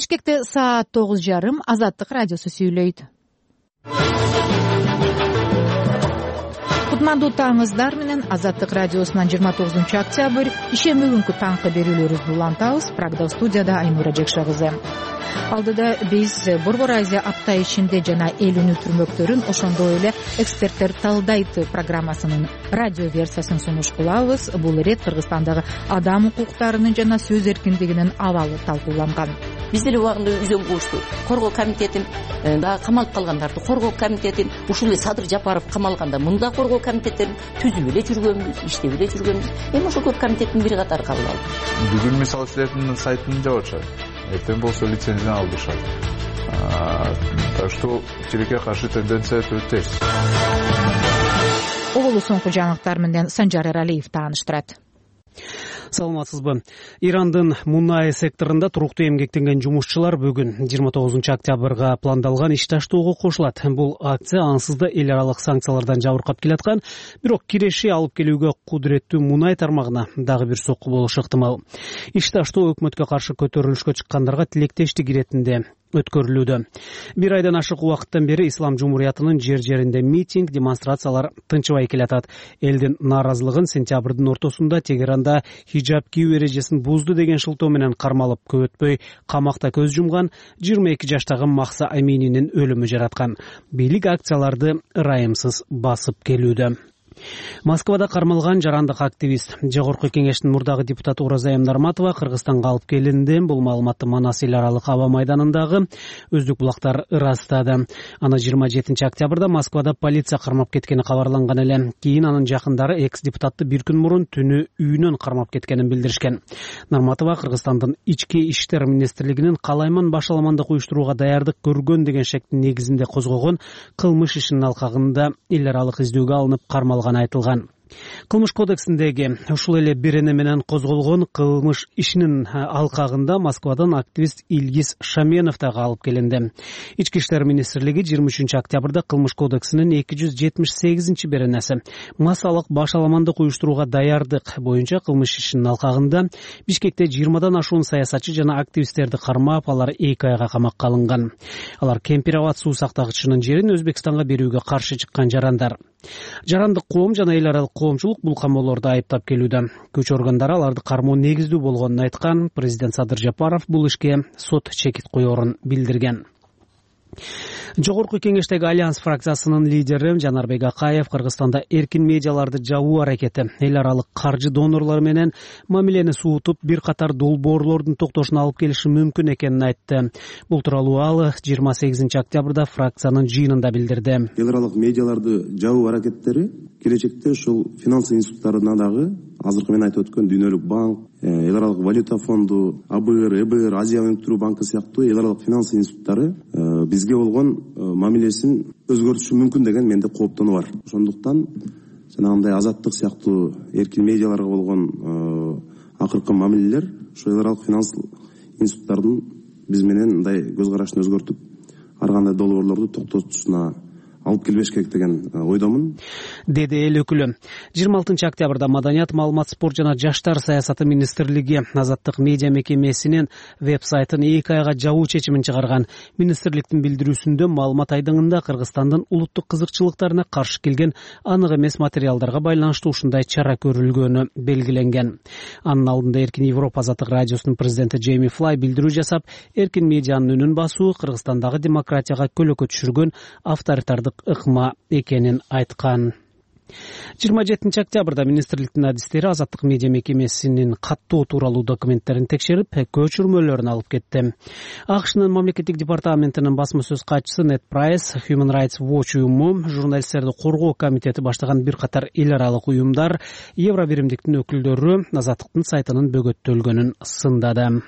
Бишкекте саат 9:30 Азаттык радиосу сүйлөйт. Кутмандуу таңыңыздар менен Азаттык радиосунан 29 октябрь ишемби күнкү таңкы берүүлөрүбүздү улантабыз. Прогда студияда Айнура Жекша кызы. Алдыда биз Борбор Азия апта ичинде жана эл үнү түрмөктөрүн, ошондой эле эксперттер талдайт программасынын радио версиясын сунуш кылабыз. Бул ирет Кыргызстандагы адам укуктарынын жана сөз эркиндигинин абалы талкууланган. Биз деле убагында үзөн куушту коргоо комитетин, дагы камалып калгандарды коргоо комитетин, ушул эле Садыр Жапаров камалганда мында коргоо комитеттерин түзүп эле жүргөнбүз, иштеп эле жүргөнбүз. Эми ошол көп комитеттин бири катары кабыл алдык. Бүгүн мисалы силердин сайтын жабышат. Эртең болсо лицензияны алышат. Так что тилекке каршы тенденция өтө терс. Оголу соңку жаңылыктар менен Санжар Эралиев тааныштырат. Саламатсызбы. Ирандын мунай секторунда туруктуу эмгектенген жумушчулар бүгүн 29 октябрга пландалган иш таштоого кошулат. Бул акция ансыз да эл аралык санкциялардан жабыркап келаткан, бирок киреши алып келүүгө кудуреттүү мунай тармагына дагы бир сокку болушу ыктымал. Иш таштоо өкмөткө каршы көтөрүлүшкө чыккандарга тилектештик иретинде өткөрүлүүдө. Бир айдан ашык убакыттан бери Ислам Жумуриятынын жер-жеринде митинг, демонстрациялар тынчыбай келатат. Элдин нааразылыгын сентябрдын ортосунда Тегеранда хижаб кийүү эрежесин бузду деген шылтоо менен кармалып, көп өтпөй камакта көз жумган 22 жаштагы Махса Амининин өлүмү жараткан. Бийлик акцияларды ырайымсыз басып келүүдө. Москвада кармалган жарандык активист, Жогорку кеңештин мурдагы депутаты Ораза Нарматова Кыргызстанга алып келинди. Бул маалыматты Манас эл аралык аба майданындагы өздүк булактар ырастады. Аны 27 октябрда Москвада полиция кармап кеткени кабарланган эле. Кийин анын жакындары экс-депутатты бир күн мурун түнү үйүнөн кармап кеткенин билдиришкен. Нарматова Кыргызстандын ички иштер министрлигинин калайман башаламандык уюштурууга даярдык көргөн деген шектин негизинде козгогон кылмыш ишинин алкагында эл аралык издөөгө алынып кармалган айтылган. Кылмыш кодексиндеги ушул эле берене менен козголгон кылмыш ишинин алкагында Москвадан активист Илгиз Шаменов дагы алып келинди. Ички иштер министрлиги 23 октябрда кылмыш кодексинин 278 беренеси массалык башаламандык уюштурууга даярдык боюнча кылмыш ишинин алкагында Бишкекте 20дан ашуун саясатчы жана активисттерди кармап, алар 2 айга камакка алынган. Алар Кемпирабад суу сактагычынын жерин Өзбекстанга берүүгө каршы чыккан жарандар. Жарандык коом жана эл аралык коомчулук бул камоолорду айыптап келүүдө. Күч органдары аларды кармоо негиздүү болгонун айткан. Президент Садыр Жапаров бул ишке сот чекит коерун билдирген. Жогорку кеңештеги Альянс фракциясынын лидери Жанарбек Акаев Кыргызстанда эркин медиаларды жабуу аракети, эл аралык каржы донорлор менен мамилени суутуп, бир катар долбоорлордун токтошуна алып келиши мүмкүн экенин айтты. Бул тууралуу ал 28 октябрда фракциянын жыйынында билдирди. Эл аралык медиаларды жабуу аракеттери келечекте ушул финанс институттарына дагы азыркы мен айтып өткөн Дүйнөлүк банк, эл аралык валюта фонду, АБР, ЭБР, Азия өнүктүрүү банкы сыяктуу эл аралык финанс институттары бизге болгон мамилесин өзгөртүшү мүмкүн деген менде кооптонуу бар. Ошондуктан жанагындай азаттык сыяктуу эркин медиаларга болгон акыркы мамилелер ошол эл аралык финанс институттардын биз менен мындай көз карашын өзгөртүп, ар кандай долбоорлорду токтотушуна алып келбеш керек деген ойдомун, деди эл өкүлү. 26 октябрда Маданият, маалымат, спорт жана жаштар саясаты министрлиги Азаттык медиа мекемесинин веб-сайтын 2 айга жабуу чечимин чыгарган. Министрликтин билдирүүсүндө маалымат айдыңында Кыргызстандын улуттук кызыкчылыктарына каршы келген анык эмес материалдарга байланыштуу ушундай чара көрүлгөнү белгиленген. Анын алдында Эркин Европа Азаттык радиосунун президенти Джейми Флай билдирүү жасап, эркин медианын үнүн басуу Кыргызстандагы демократияга көлөкө түшүргөн авторитардык ыкма экенин айткан. 27 октябрда министрликтин адистери Азаттык медиа мекемесинин каттоо тууралуу документтерин текшерип, көчүрмөлөрүн алып кетти. АКШнын мамлекеттик департаментинин басма сөз катчысы Нед Прайс, Human Rights Watch уюму, журналисттерди коргоо комитети баштаган бир катар эл аралык уюмдар, Евробиримдиктин өкүлдөрү Азаттыктын сайтынын бөгөттөлгөнүн сындады.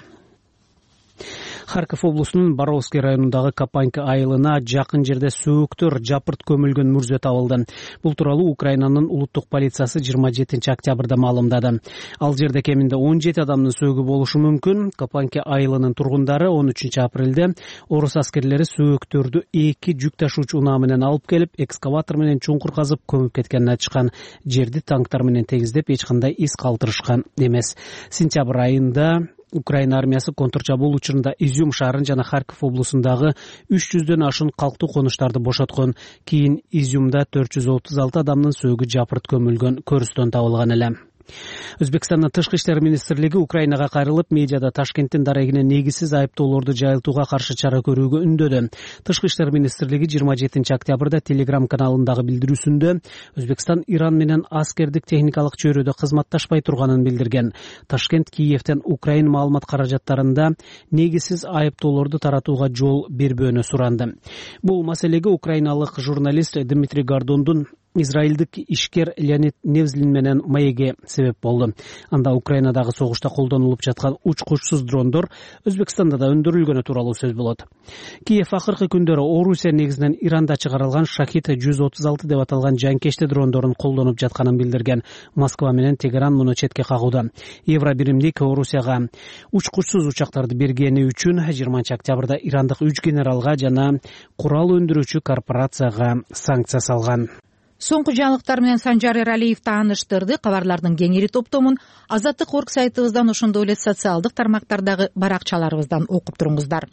Харьков облусунун Боровский районундагы Капанька айылына жакын жерде сөөктөр жапырт көмүлгөн мүрзө табылды. Бул тууралуу Украинанын улуттук полициясы 27 октябрда маалымдады. Ал жерде кеминде 17 адамдын сөөгү болушу мүмкүн. Капанька айылынын тургундары 13 апрелде орус аскерлери сөөктөрдү 2 жүк ташуучу унаа менен алып келип, экскаватор менен чуңкур казып көмүп кеткенин айтышкан. Жерди танктар менен тегиздеп, эч кандай из калтырышкан эмес. Сентябрь айында Украина армиясы контрчабуул учурунда Изюм шаарын жана Харьков облусундагы 300дөн ашуун калктуу конуштарды бошоткон. Кийин Изюмда 436 адамдын сөөгү жапырт көмүлгөн, көрүстөн табылган эле. Өзбекстандын тышкы иштер министрлиги Украинага кайрылып, медиада Ташкенттин дарегине негизсиз айыптоолорду жайылтууга каршы чара көрүүгө үндөдү. Тышкы иштер министрлиги 27 октябрда Telegram каналындагы билдирүүсүндө Өзбекстан Иран менен аскердик техникалык чөйрөдө кызматташпай турганын билдирген. Ташкент Киевден Украин маалымат каражаттарында негизсиз айыптоолорду таратууга жол бербөөнү суранды. Бул маселеге украиналык журналист Дмитрий Гордондун израилдик ишкер Леонид Невзлин менен маеги себеп болду. Анда Украинадагы согушта колдонулуп жаткан учкучсуз дрондор Өзбекстанда да өндүрүлгөнү тууралуу сөз болот. Киев акыркы күндөрү Орусия негизинен Иранда чыгарылган Шахид 136 деп аталган жанкечти дрондорун колдонуп жатканын билдирген. Москва менен Тегеран муну четке кагууда. Евробиримдик Орусияга учкучсуз учактарды бергени үчүн 20 октябрда ирандык 3 генералга жана курал өндүрүүчү корпорацияга санкция салган. Соңку жаңылыктар менен Санжар Эралиев тааныштырды. Кабарлардын кеңири топтомун Азаттык орг сайтыбыздан, ошондой эле социалдык тармактардагы баракчаларыбыздан окуп туруңуздар.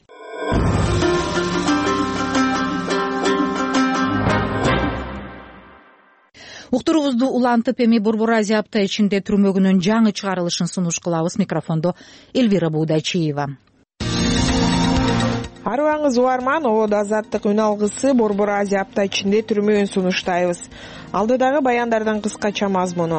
Уктуруубузду улантып, эми Борбор Азия апта ичинде түрмөгүнүн жаңы чыгарылышын сунуш кылабыз. Микрофондо Эльвира Буудайчиева. Арыбаңыз уарман, Ободо Азаттык үн алгысы Борбор Азия апта ичинде түрмөгүн сунуштайбыз. Алдыдагы баяндардан кыскача мазмуну.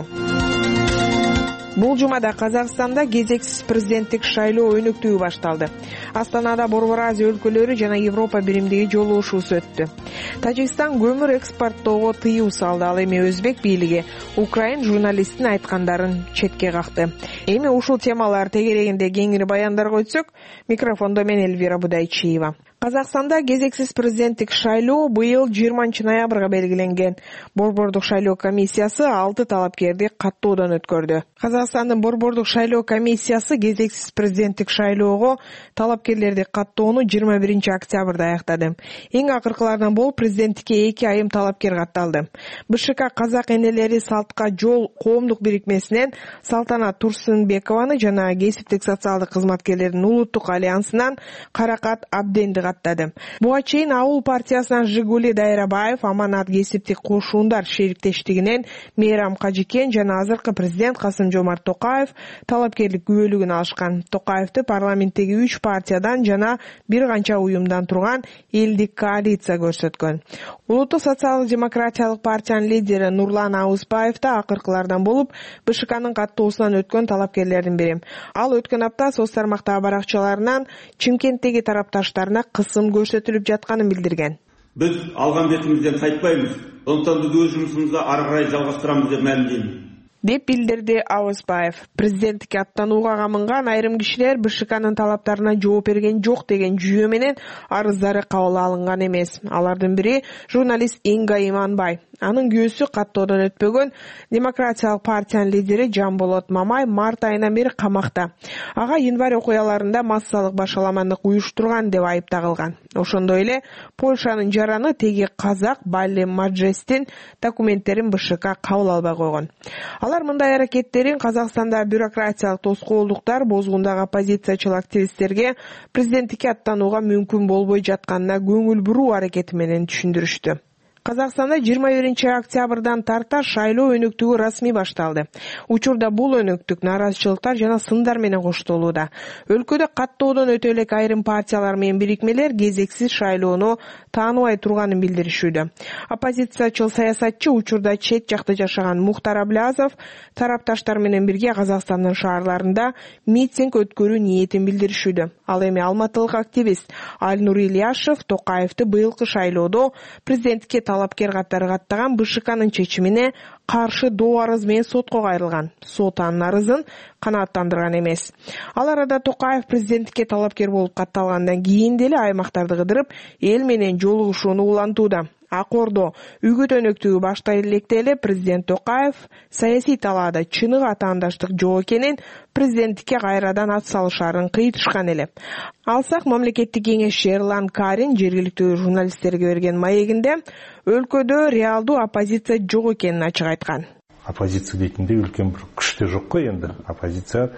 Бул жумада Казакстанда кезексиз президенттик шайлоо өнүктүүгү башталды. Астанада Борбор Азия өлкөлөрү жана Европа биримдиги жолугушуусу өттү. Тажикстан көмүр экспорттоого тыюу салды, ал эми өзбек бийлиги Украин журналисттин айткандарын четке какты. Эми ушул темалар тегерегинде кеңири баяндарга өтсөк, микрофондо мен Эльвира Будайчиева. Казакстанда кезексиз президенттик шайлоо быйыл 20 ноябрга белгиленген. Борбордук шайлоо комиссиясы 6 талапкерди каттоодон өткөрдү. Казакстандын Борбордук шайлоо комиссиясы кезексиз президенттик шайлоого талапкерлерди каттоону 21 октябрда аяктады. Эң акыркылардан болуп президенттикке 2 айым талапкер катталды. БШК казак энелери Салтка жол коомдук бирикмесинен Салтанат Турсунбекованы жана кесиптик социалдык кызматкерлердин улуттук альянсынан Каракат Абденди каттады. Буга чейин Ауыл партиясынан Жигули Дайрабаев, Аманат кесиптик кошуундар шериктештигинен Мейрам Кажикен жана азыркы президент Касым-Жомарт Токаев талапкерлик күбөлүгүн алышкан. Токаевди парламенттеги 3 партиядан жана бир канча уюмдан турган элдик коалиция көрсөткөн. Улуттук социалдык-демократиялык партиянын лидери Нурлан Аузбаев да акыркылардан болуп БШКнын каттоосунан өткөн талапкерлердин бири. Ал өткөн апта соц тармактагы баракчаларынан Чимкенттеги тарапташтарына кысым көрсөтүлүп жатканын билдирген. Биз алган бетибизден кайтпайбыз. Ошондон биз өз жумушубузду ары карай жалгаштырабыз деп маалымдайм, деп билдирди Аузбаев. Президенттикке аттанууга камынган айрым кишилер БШКнын талаптарына жооп берген жок деген жүйө менен арыздары кабыл алынган эмес. Алардын бири журналист Инга Иманбай. Анын күйөөсү каттоодон өтпөгөн Демократиялык партиянын лидери Жамболот Мамай март айынан бери камакта. Ага январь окуяларында массалык башаламандык уюштурган деп айып тагылган. Ошондой эле Польшанын жараны теги казак Балли Маджестин документтерин БШК кабыл албай койгон. Алар мындай аракеттерин Казакстанда бюрократиялык тоскоолдуктар бозгундагы оппозициячыл активисттерге президенттикке аттанууга мүмкүн болбой жатканына көңүл буруу аракети менен түшүндүрүштү. Казакстанда 21 октябрдан тарта шайлоо өнүктүгү расмий башталды. Учурда бул өнүктүк нааразычылыктар жана сындар менен коштолууда. Өлкөдө каттоодон өтө элек айрым партиялар менен бирикмелер кезексиз шайлоону тааныбай турганын билдиришүүдө. Оппозициячыл саясатчы учурда чет жакта жашаган Мухтар Аблязов тарапташтар менен бирге Казакстандын шаарларында митинг өткөрүү ниетин билдиришүүдө. Ал эми алматылык активист Альнур Ильяшев Токаевди быйылкы шайлоодо президенттикке талапкер катары каттаган БШКнын чечимине каршы доо арыз менен сотко кайрылган. Сот анын арызын канааттандырган эмес. Ал арада Токаев президенттикке талапкер болуп катталгандан кийин деле аймактарды кыдырып, эл менен жолугушууну улантууда. Ак Ордо үгүт өнөктүгү баштай электе эле президент Токаев саясий талаада чыныгы атаандаштык жок экенин, президенттикке кайрадан ат салышарын кыйтышкан эле. Алсак мамлекеттик кеңешчи Эрлан Карин жергиликтүү журналисттерге берген маегинде өлкөдө реалдуу оппозиция жок экенин ачык айткан. Оппозиция дейтинде үлкен бир күч да жок кой, эndi оппозиция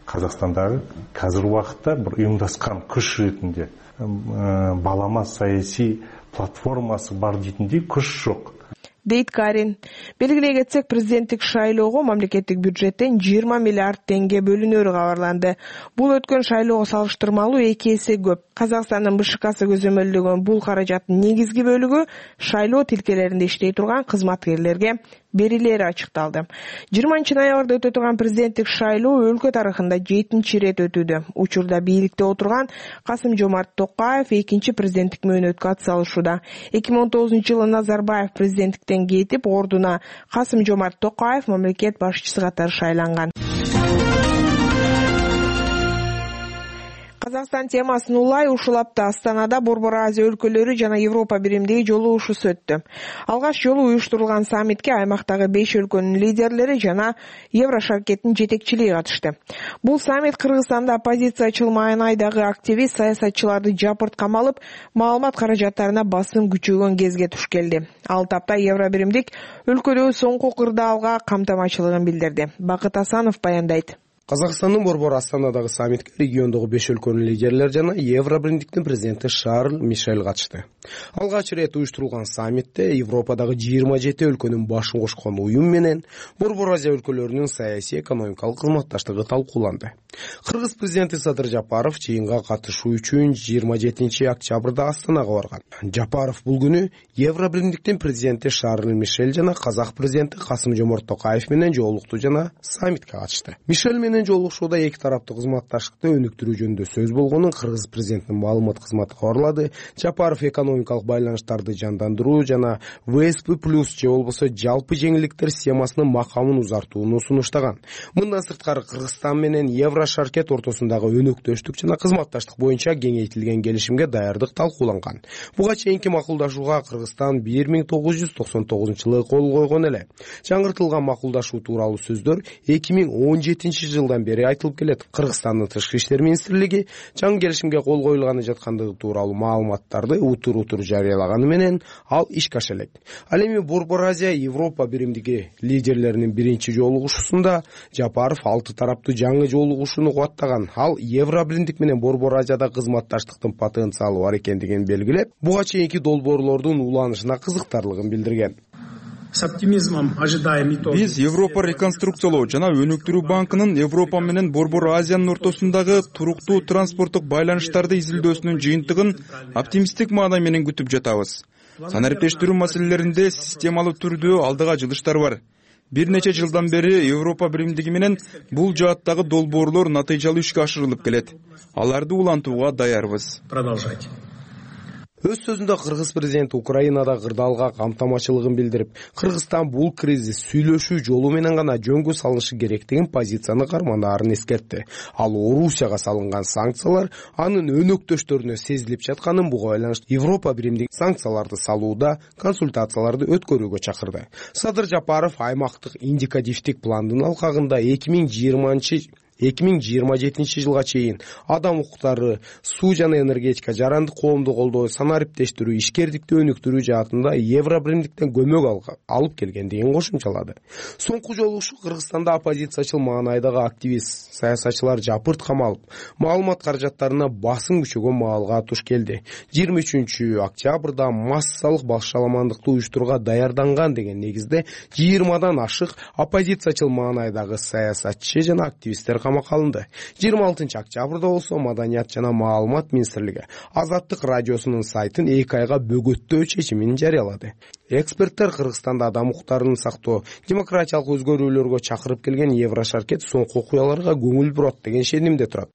Казакстандагы қазіргі уақытта бір ұйымдасқан күш ретінде балама саяси платформасы бар дейтіндей күш жоқ дейт Карин. Белгилей кетсек, президенттик шайлоого мамлекеттик бюджеттен 20 миллиард теңге бөлүнөрү кабарланды. Бул өткөн шайлоого салыштырмалуу 2 эсе көп. Казакстандын БШКсы көзөмөлдөгөн бул каражаттын негизги бөлүгү шайлоо тилкелеринде иштей турган кызматкерлерге берилери ачыкталды. 20-ноябрда өтө турган президенттик шайлоо өлкө тарыхында 7-чи ирет өтүүдө. Учурда бийликте отурган Касым-Жомарт Токаев 2-чи президенттик мөөнөткө атсалышууда. 2019-жылы Назарбаев президенттиктен кетип, ордуна Касым-Жомарт Токаев мамлекет башчысы катары шайланган. Казакстан темасын улай ушул апта Астанада Борбор Азия өлкөлөрү жана Европа биримдиги жолугушуусу өттү. Алгаш жолу уюштурулган саммитке аймактагы 5 өлкөнүн лидерлери жана Еврошаркеттин жетекчилиги катышты. Бул саммит Кыргызстанда оппозициячыл маанайдагы активист саясатчыларды жапырт камалып, маалымат каражаттарына басым күчөгөн кезге туш келди. Ал тапта Евробиримдик өлкөдөгү соңку кырдаалга камтамачылыгын билдирди. Бакыт Асанов баяндайт. Казакстандын Борбор Астанадагы саммитке региондогу 5 өлкөнүн лидерлери жана Евробиримдиктин президенти Шарль Мишель катышты. Алгач ирет уюштурулган саммитте Европадагы 27 өлкөнүн башын кошкон уюм менен Борбор Азия өлкөлөрүнүн саясий экономикалык кызматташтыгы талкууланды. Кыргыз президенти Садыр Жапаров жыйынга катышуу үчүн 27 октябрда Астанага барган. Жапаров бул күнү Евробиримдиктин президенти Шарль Мишель жана казак президенти Касым-Жомарт Токаев менен жолукту жана саммитке катышты. Мишель менен жолугушууда эки тараптуу кызматташтыкты өнүктүрүү жөнүндө сөз болгонун Кыргыз президентинин маалымат кызматы кабарлады. Жапаров экономикалык байланыштарды жандандыруу жана ВСП+ же болбосо жалпы жеңилдиктер схемасынын макамын узартууну сунуштаган. Мындан сырткары Кыргызстан менен Еврошаркет ортосундагы өнөктөштүк жана кызматташтык боюнча кеңейтилген келишимге даярдык талкууланган. Буга чейинки макулдашууга Кыргызстан 1999-жылы кол койгон эле. Жаңыртылган макулдашуу тууралуу сөздөр 2017-жылдан бери айтылып келет. Кыргызстандын тышкы иштер министрлиги жаңы келишимге кол коюлганы жаткандыгы тууралуу маалыматтарды утур жарыялаганы менен ал ишке аша элек. Ал эми Борбор Азия Европа биримдиги лидерлеринин биринчи жолугушуусунда Жапаров 6 тараптуу жаңы жолугушууну кубаттаган. Ал Евробиримдик менен Борбор Азияда кызматташтыктын потенциалы бар экендигин белгилеп, буга чейинки долбоорлордун уланышына кызыктарлыгын билдирген. Биз Европа реконструкциялоо жана өнүктүрүү банкынын Европа менен Борбор Азиянын ортосундагы туруктуу транспорттук байланыштарды изилдөөсүнүн жыйынтыгын оптимисттик маанай менен күтүп жатабыз. Санариптештирүү маселелеринде системалуу түрдө алдыга жылыштар бар. Бир нече жылдан бери Европа биримдиги менен бул жааттагы долбоорлор натыйжалуу ишке ашырылып келет. Аларды улантууга даярбыз. Өз сөзүндө Кыргыз президенти Украинада кырдаалга камтамачылыгын билдирип, Кыргызстан бул кризис сүйлөшүү жолу менен гана жөнгө салышы керектигин позицияны карманаарын эскертти. Ал Орусияга салынган санкциялар анын өнөктөштөрүнө сезилип жатканын, буга байланыштуу Европа биримдиги санкцияларды салууда консультацияларды өткөрүүгө чакырды. Садыр Жапаров аймактык индикативдик пландын алкагында 2027 жылга чейин адам укуктары, суу жана энергетика, жарандык коомду колдоо, санариптештирүү, ишкердикти өнүктүрүү жаатында Евробиримдиктен көмөк алып келгендигин кошумчалады. Соңку жолугушуу Кыргызстанда оппозициячыл маанайдагы активист саясатчылар жапырт камалып, маалымат каражаттарына басым күчөгөн маалга туш келди. 23 октябрда массалык башаламандыкты уюштурууга даярданган деген негизде 20дан ашык оппозициячыл маанайдагы саясатчы жана активисттер камакка алынды. 26 октябрда болсо Маданият жана маалымат министрлиги Азаттык радиосунун сайтын 2 айга бөгөттөө чечимин жарыялады. Эксперттер Кыргызстанда адам укуктарын сактоо, демократиялык өзгөрүүлөргө чакырып келген Еврошаркет соңку окуяларга көңүл бурат деген ишенимде турат.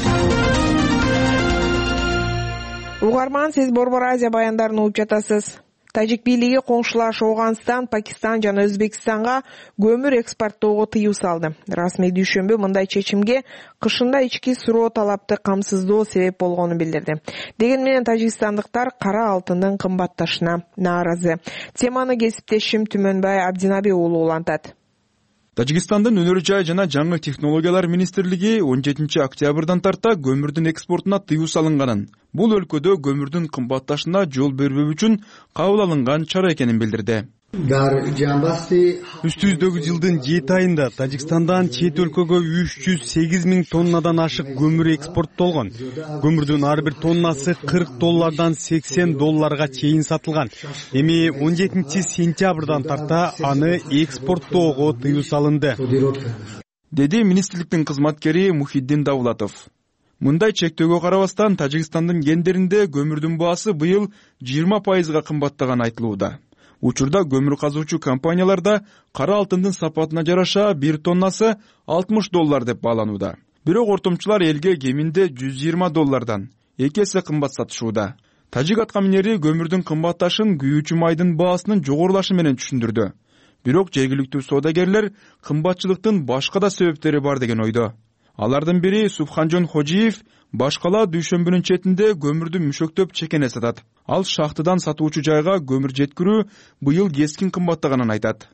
Угарман, сиз Борбор Азия баяндарын угуп жатасыз. Тажик бийлиги коңшулаш Афганистан, Пакистан жана Өзбекстанга көмүр экспорттоого тыюу салды. Расмий дүйшөмбү мындай чечимге кышында ички суроо талапты камсыздоо себеп болгонун билдирди. Деген менен тажикстандыктар кара алтындын кымбатташына нааразы. Теманы кесиптешим Түмөнбай Абдинаби уулу улантат. Тажикстандын өнөр жай жана жаңы технологиялар министрлиги 17 октябрдан тарта көмүрдүн экспортуна тыюу салынганын, бул өлкөдө көмүрдүн кымбатташына жол бербөө үчүн кабыл алынган чара экенин билдирди. Үстүбүздөгү жылдын 7 айында Тажикстандан чет өлкөгө 308 000 тоннадан ашык көмүр экспорттолгон. Көмүрдүн ар бир тоннасы $40 $80 чейин сатылган. Эми 17 сентябрдан тарта аны экспорттоого тыюу салынды, деди министрликтин кызматкери Мухиддин Давлатов. Мындай чектөөгө карабастан Тажикстандын кендеринде көмүрдүн баасы быйыл 20% кымбаттаганы айтылууда. Учурда көмүр казуучу компанияларда кара алтындын сапатына жараша 1 тоннасы $60 деп бааланууда. Бирок ортомчулар элге кеминде $120 2 эсе кымбат сатышууда. Тажик аткаминери көмүрдүн кымбатташын күйүүчү майдын баасынын жогорулашы менен түшүндүрдү. Бирок жергиликтүү соодагерлер кымбатчылыктын башка да себептери бар деген ойдо. Алардын бири Субханжон Хожиев башкала дүйшөмбүнүн четинде көмүрдү мүшөктөп чекене сатат. Ал шахтадан сатуучу жайга көмүр жеткирүү быйыл кескин кымбаттаганын айтат.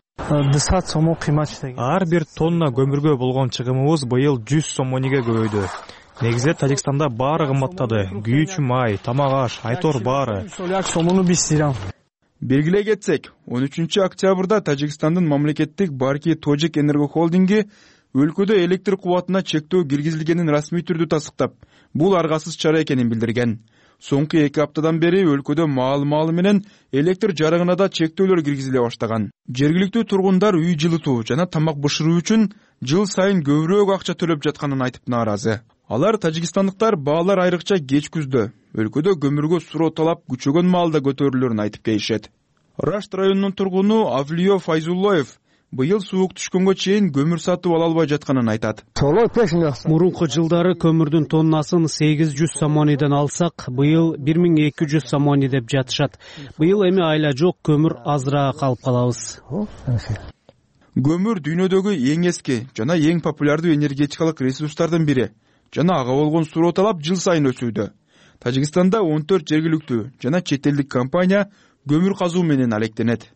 Ар бир тонна көмүргө болгон чыгымыбыз быйыл 100 сом монеге көбөйдү. Негизи Тажикстанда баары кымбаттады. Күйүүчү май, тамак аш, айтор баары. Белгилей кетсек, 13 октябрда Тажикстандын мамлекеттик Барки Тожик Энерго холдинги өлкөдө электр кубатына чектөө киргизилгенин расмий түрдө тасыктап, бул аргасыз чара экенин билдирген. Соңку 2 аптадан бери өлкөдө маалы менен электр жарыгына да чектөөлөр киргизиле баштаган. Жергиликтүү тургундар үй жылытуу жана тамак бышыруу үчүн жыл сайын көбүрөөк акча төлөп жатканын айтып нааразы. Алар тажикстандыктар баалар айрыкча кеч күздө өлкөдө көмүргө суроо талап күчөгөн маалда көтөрүлөрүн айтып келишет. Рашт районунун тургуну Авлиё Файзуллоев быйыл суук түшкөнгө чейин көмүр сатып ала албай жатканын айтат. Мурунку жылдары көмүрдүн тоннасын 800 сомониден алсак, быйыл 1200 сомони деп жатышат. Быйыл эми айла жок, көмүр азыраак алып калабыз. Көмүр дүйнөдөгү эң эски жана эң популярдуу энергетикалык ресурстардын бири. Жана ага болгон суроо талап жыл сайын өсүүдө. Тажикстанда 14 жергиликтүү жана чет элдик компания көмүр казуу менен алектенет.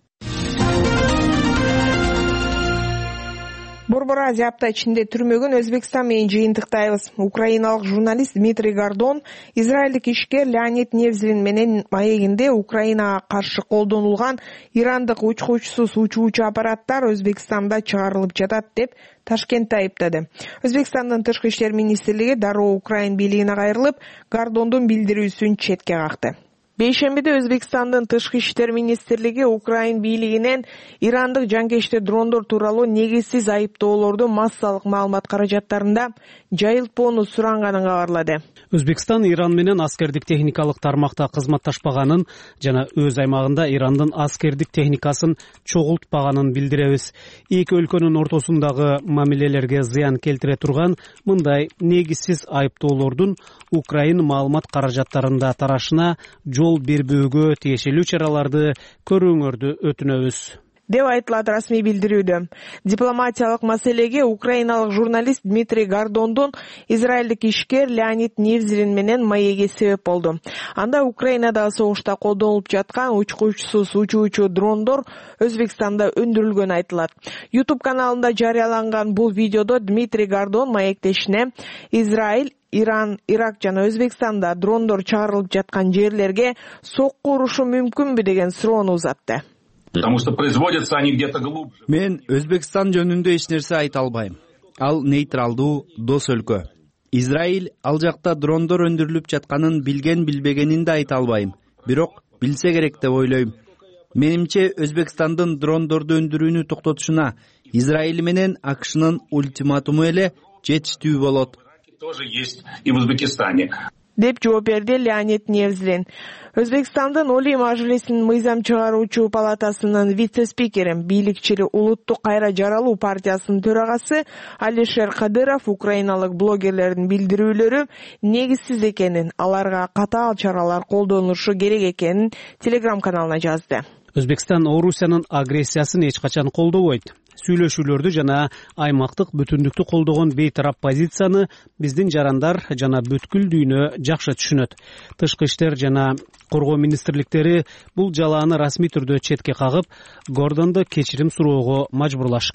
Борбор Азия апта ичинде түрмөгүн Өзбекстан менен жыйынтыктайбыз. Украиналык журналист Дмитрий Гордон, израилдик ишкер Леонид Невзлин менен маегинде Украинага каршы колдонулган ирандык учкучсуз учуучу аппараттар Өзбекстанда чыгарылып жатат деп Ташкентте айыптады. Өзбекстандын тышкы иштер министрлиги дароо Украин бийлигине кайрылып, Гордондун билдирүүсүн четке какты. Бейшембиде Өзбекстандын тышкы иштер министрлиги Украин бийлигинен ирандык жанкечтер дрондор тууралуу негизсиз айыптоолорду массалык маалымат каражаттарында жайылтпоону суранганын кабарлады. Өзбекстан Иран менен аскердик техникалык тармакта кызматташпаганын жана өз аймагында Ирандын аскердик техникасын чогултпаганын билдиребиз. Эки өлкөнүн ортосундагы мамилелерге зыян келтире турган мындай негизсиз айыптоолордун Украин маалымат каражаттарында тарашына жол бербөөгө тиешелүү чараларды көрүүңөрдү өтүнөбүз, деп айтылат расмий билдирүүдө. Дипломатиялык маселеге украиналык журналист Дмитрий Гордондун израилдик ишкер Леонид Невзлин менен маеги себеп болду. Анда Украинадагы согушта колдонулуп жаткан учкучсуз учуучу дрондор Өзбекстанда өндүрүлгөнү айтылат. YouTube каналында жарыяланган бул видеодо Дмитрий Гордон маектешине Израиль, Иран, Ирак жана Өзбекстанда дрондор чыгарылып жаткан жерлерге сокку урушу мүмкүнбү деген суроону узатты. Мен Өзбекстан жөнүндө эч нерсе айта албайм. Ал нейтралдуу дос өлкө. Израиль ал жакта дрондор өндүрүлүп жатканын билген билбегенин да айта албайм. Бирок билсе керек деп ойлойм. Менимче Өзбекстандын дрондорду өндүрүүнү токтотушуна Израиль менен АКШнын ультиматуму эле жетиштүү болот. Деп жооп берди Леонид Невзлин. Өзбекстандын Олий Мажлисинин мыйзам чыгаруучу палатасынын вице-спикери, бийликчиси Улуттук кайра жаралуу партиясынын төрагасы Алишер Кадыров украиналык блогерлердин билдирүүлөрү негизсиз экенин, аларга катаал чаралар колдонулушу керек экенин Telegram каналына жазды. Өзбекстан Орусиянын агрессиясын эч качан колдобойт. Сүйлөшүүлөрдү жана аймактык бүтүндүктү колдогон бейтарап позицияны биздин жарандар жана бүткүл дүйнө жакшы түшүнөт. Тышкы иштер жана коргоо министрликтери бул жалааны расмий түрдө четке кагып, Гордонду кечирим суроого мажбурлаш керек.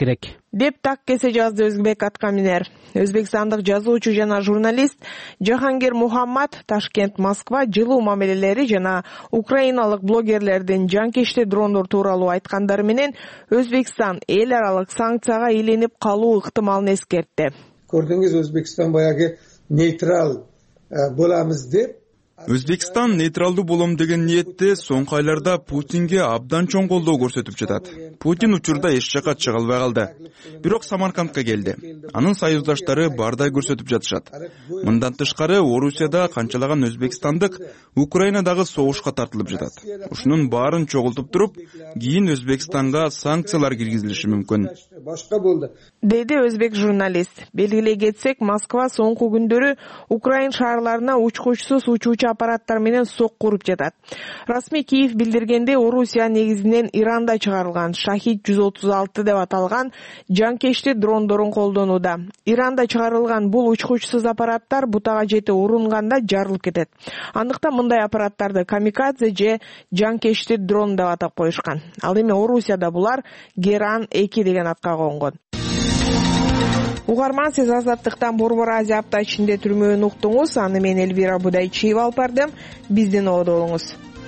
деп так кесе жазды Өзбек Аткаминер. Өзбекстандык жазуучу жана журналист Жахангир Мухаммад Ташкент, Москва жылуу мамилелери жана украиналык блогерлердин жанкечти дрондор тууралуу айткандары менен Өзбекстан эл аралык санкцияга илинип калуу ыктымалын эскертти. Көрдүңүз, Өзбекстан баягы нейтрал боламыз деп. Өзбекстан нейтралдуу болом деген ниетте соңку айларда Путинге абдан чоң колдоо көрсөтүп жатат. Путин учурда эч жака чыга албай калды. Бирок Самаркандка келди. Анын союздаштары бардай көрсөтүп жатышат. Мындан тышкары Орусияда канчалаган өзбекстандык Украинадагы согушка тартылып жатат. Ушунун баарын чогултуп туруп, кийин Өзбекстанга санкциялар киргизилиши мүмкүн. Деди өзбек журналист. Белгилей кетсек, Москва соңку күндөрү Украин шаарларына учкучсуз учуучу аппараттар менен сок куруп жатат. Расмий Киев билдиргенде, Орусия негизинен Иранда чыгарылган Шахид 136 деп аталган жанкечти дрондорун колдонууда. Иранда чыгарылган бул учкучсуз аппараттар бутага жете урунганда жарылып кетет. Андыктан мындай аппараттарды камикадзе же жанкечти дрон деп атап коюшкан. Ал эми Орусияда булар Геран 2 деген атка конгон. Угарман, сиз Азаттыктан Борбор Азия апта ичинде түрмөөнү уктуңуз. Аны мен Элвира Будайчиева алып бардым. Бизден ободо болуңуз.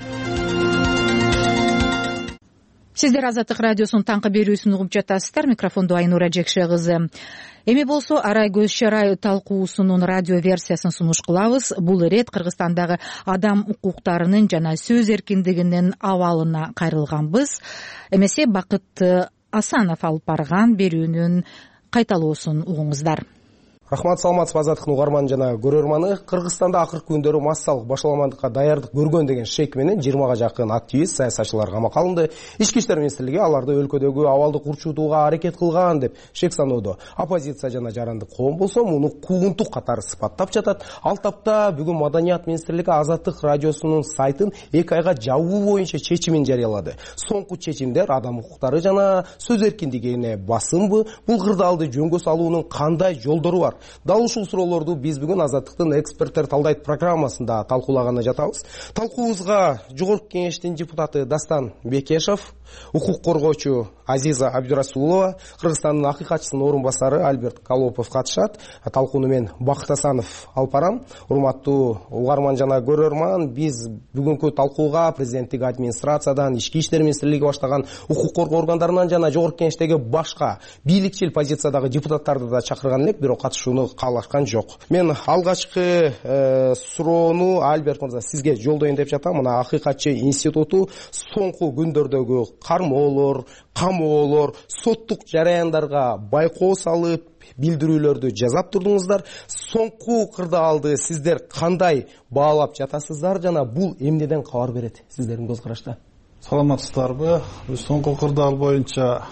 Сиздер Азаттык радиосунун таңкы берүүсүн угуп жатасыздар. Микрофондо Айнура Жекше кызы. Эми болсо Арай көз чарай талкуусунун радио версиясын сунуш кылабыз. Бул ирет Кыргызстандагы адам укуктарынын жана сөз эркиндигинин абалына кайрылганбыз. Эмесе Бакыт Асанов алып барган берүүнүн кайталоосун угуңуздар. Рахмат, саламатсызбы Азаттыктын угарманы жана көрөрманы. Кыргызстанда акыркы күндөрү массалык башаламандыкка даярдык көргөн деген шек менен 20га жакын активист, саясатчылар камакка алынды. Ички иштер министрлиги аларды өлкөдөгү абалды курчутууга аракет кылган деп шек саноодо. Оппозиция жана жарандык коом болсо муну куугунтук катары сыпаттап жатат. Ал тапта бүгүн Маданият министрлиги Азаттык радиосунун сайтын 2 айга жабуу боюнча чечимин жарыялады. Соңку чечимдер адам укуктары жана сөз эркиндигине басымбы, бул кырдаалды жөнгө салуунун кандай жолдору бар? Дал ушул суроолорду биз бүгүн Азаттыктын эксперттер талдайт программасында талкуулаганы жатабыз. Талкуубузга Жогорку Кеңештин депутаты Дастан Бекешев, укук коргоочу Азиза Абдурасулова, Кыргызстандын акыйкатчысынын орун басары Альберт Колопов катышат. Талкууну мен Бакыт Асанов алып барам. Урматтуу угарман жана көрөрман, биз бүгүнкү талкууга президенттик администрациядан, ички иштер министрлиги баштаган укук коргоо органдарынан жана Жогорку Кеңештеги башка бийликчил позициядагы депутаттарды да чакырган элек, бирок катышууну каалашкан жок. Мен алгачкы суроону Альберт мырза сизге жолдоюн деп жатам. Мына акыйкатчы институту соңку күндөрдөгү кармоолор, камоолор, соттук жараяндарга байкоо салып, билдирүүлөрдү жазап турдуңуздар. Соңку кырдаалды сиздер кандай баалап жатасыздар жана бул эмнеден кабар берет сиздердин көз карашта? Саламатсыздарбы? Соңку кырдаал боюнча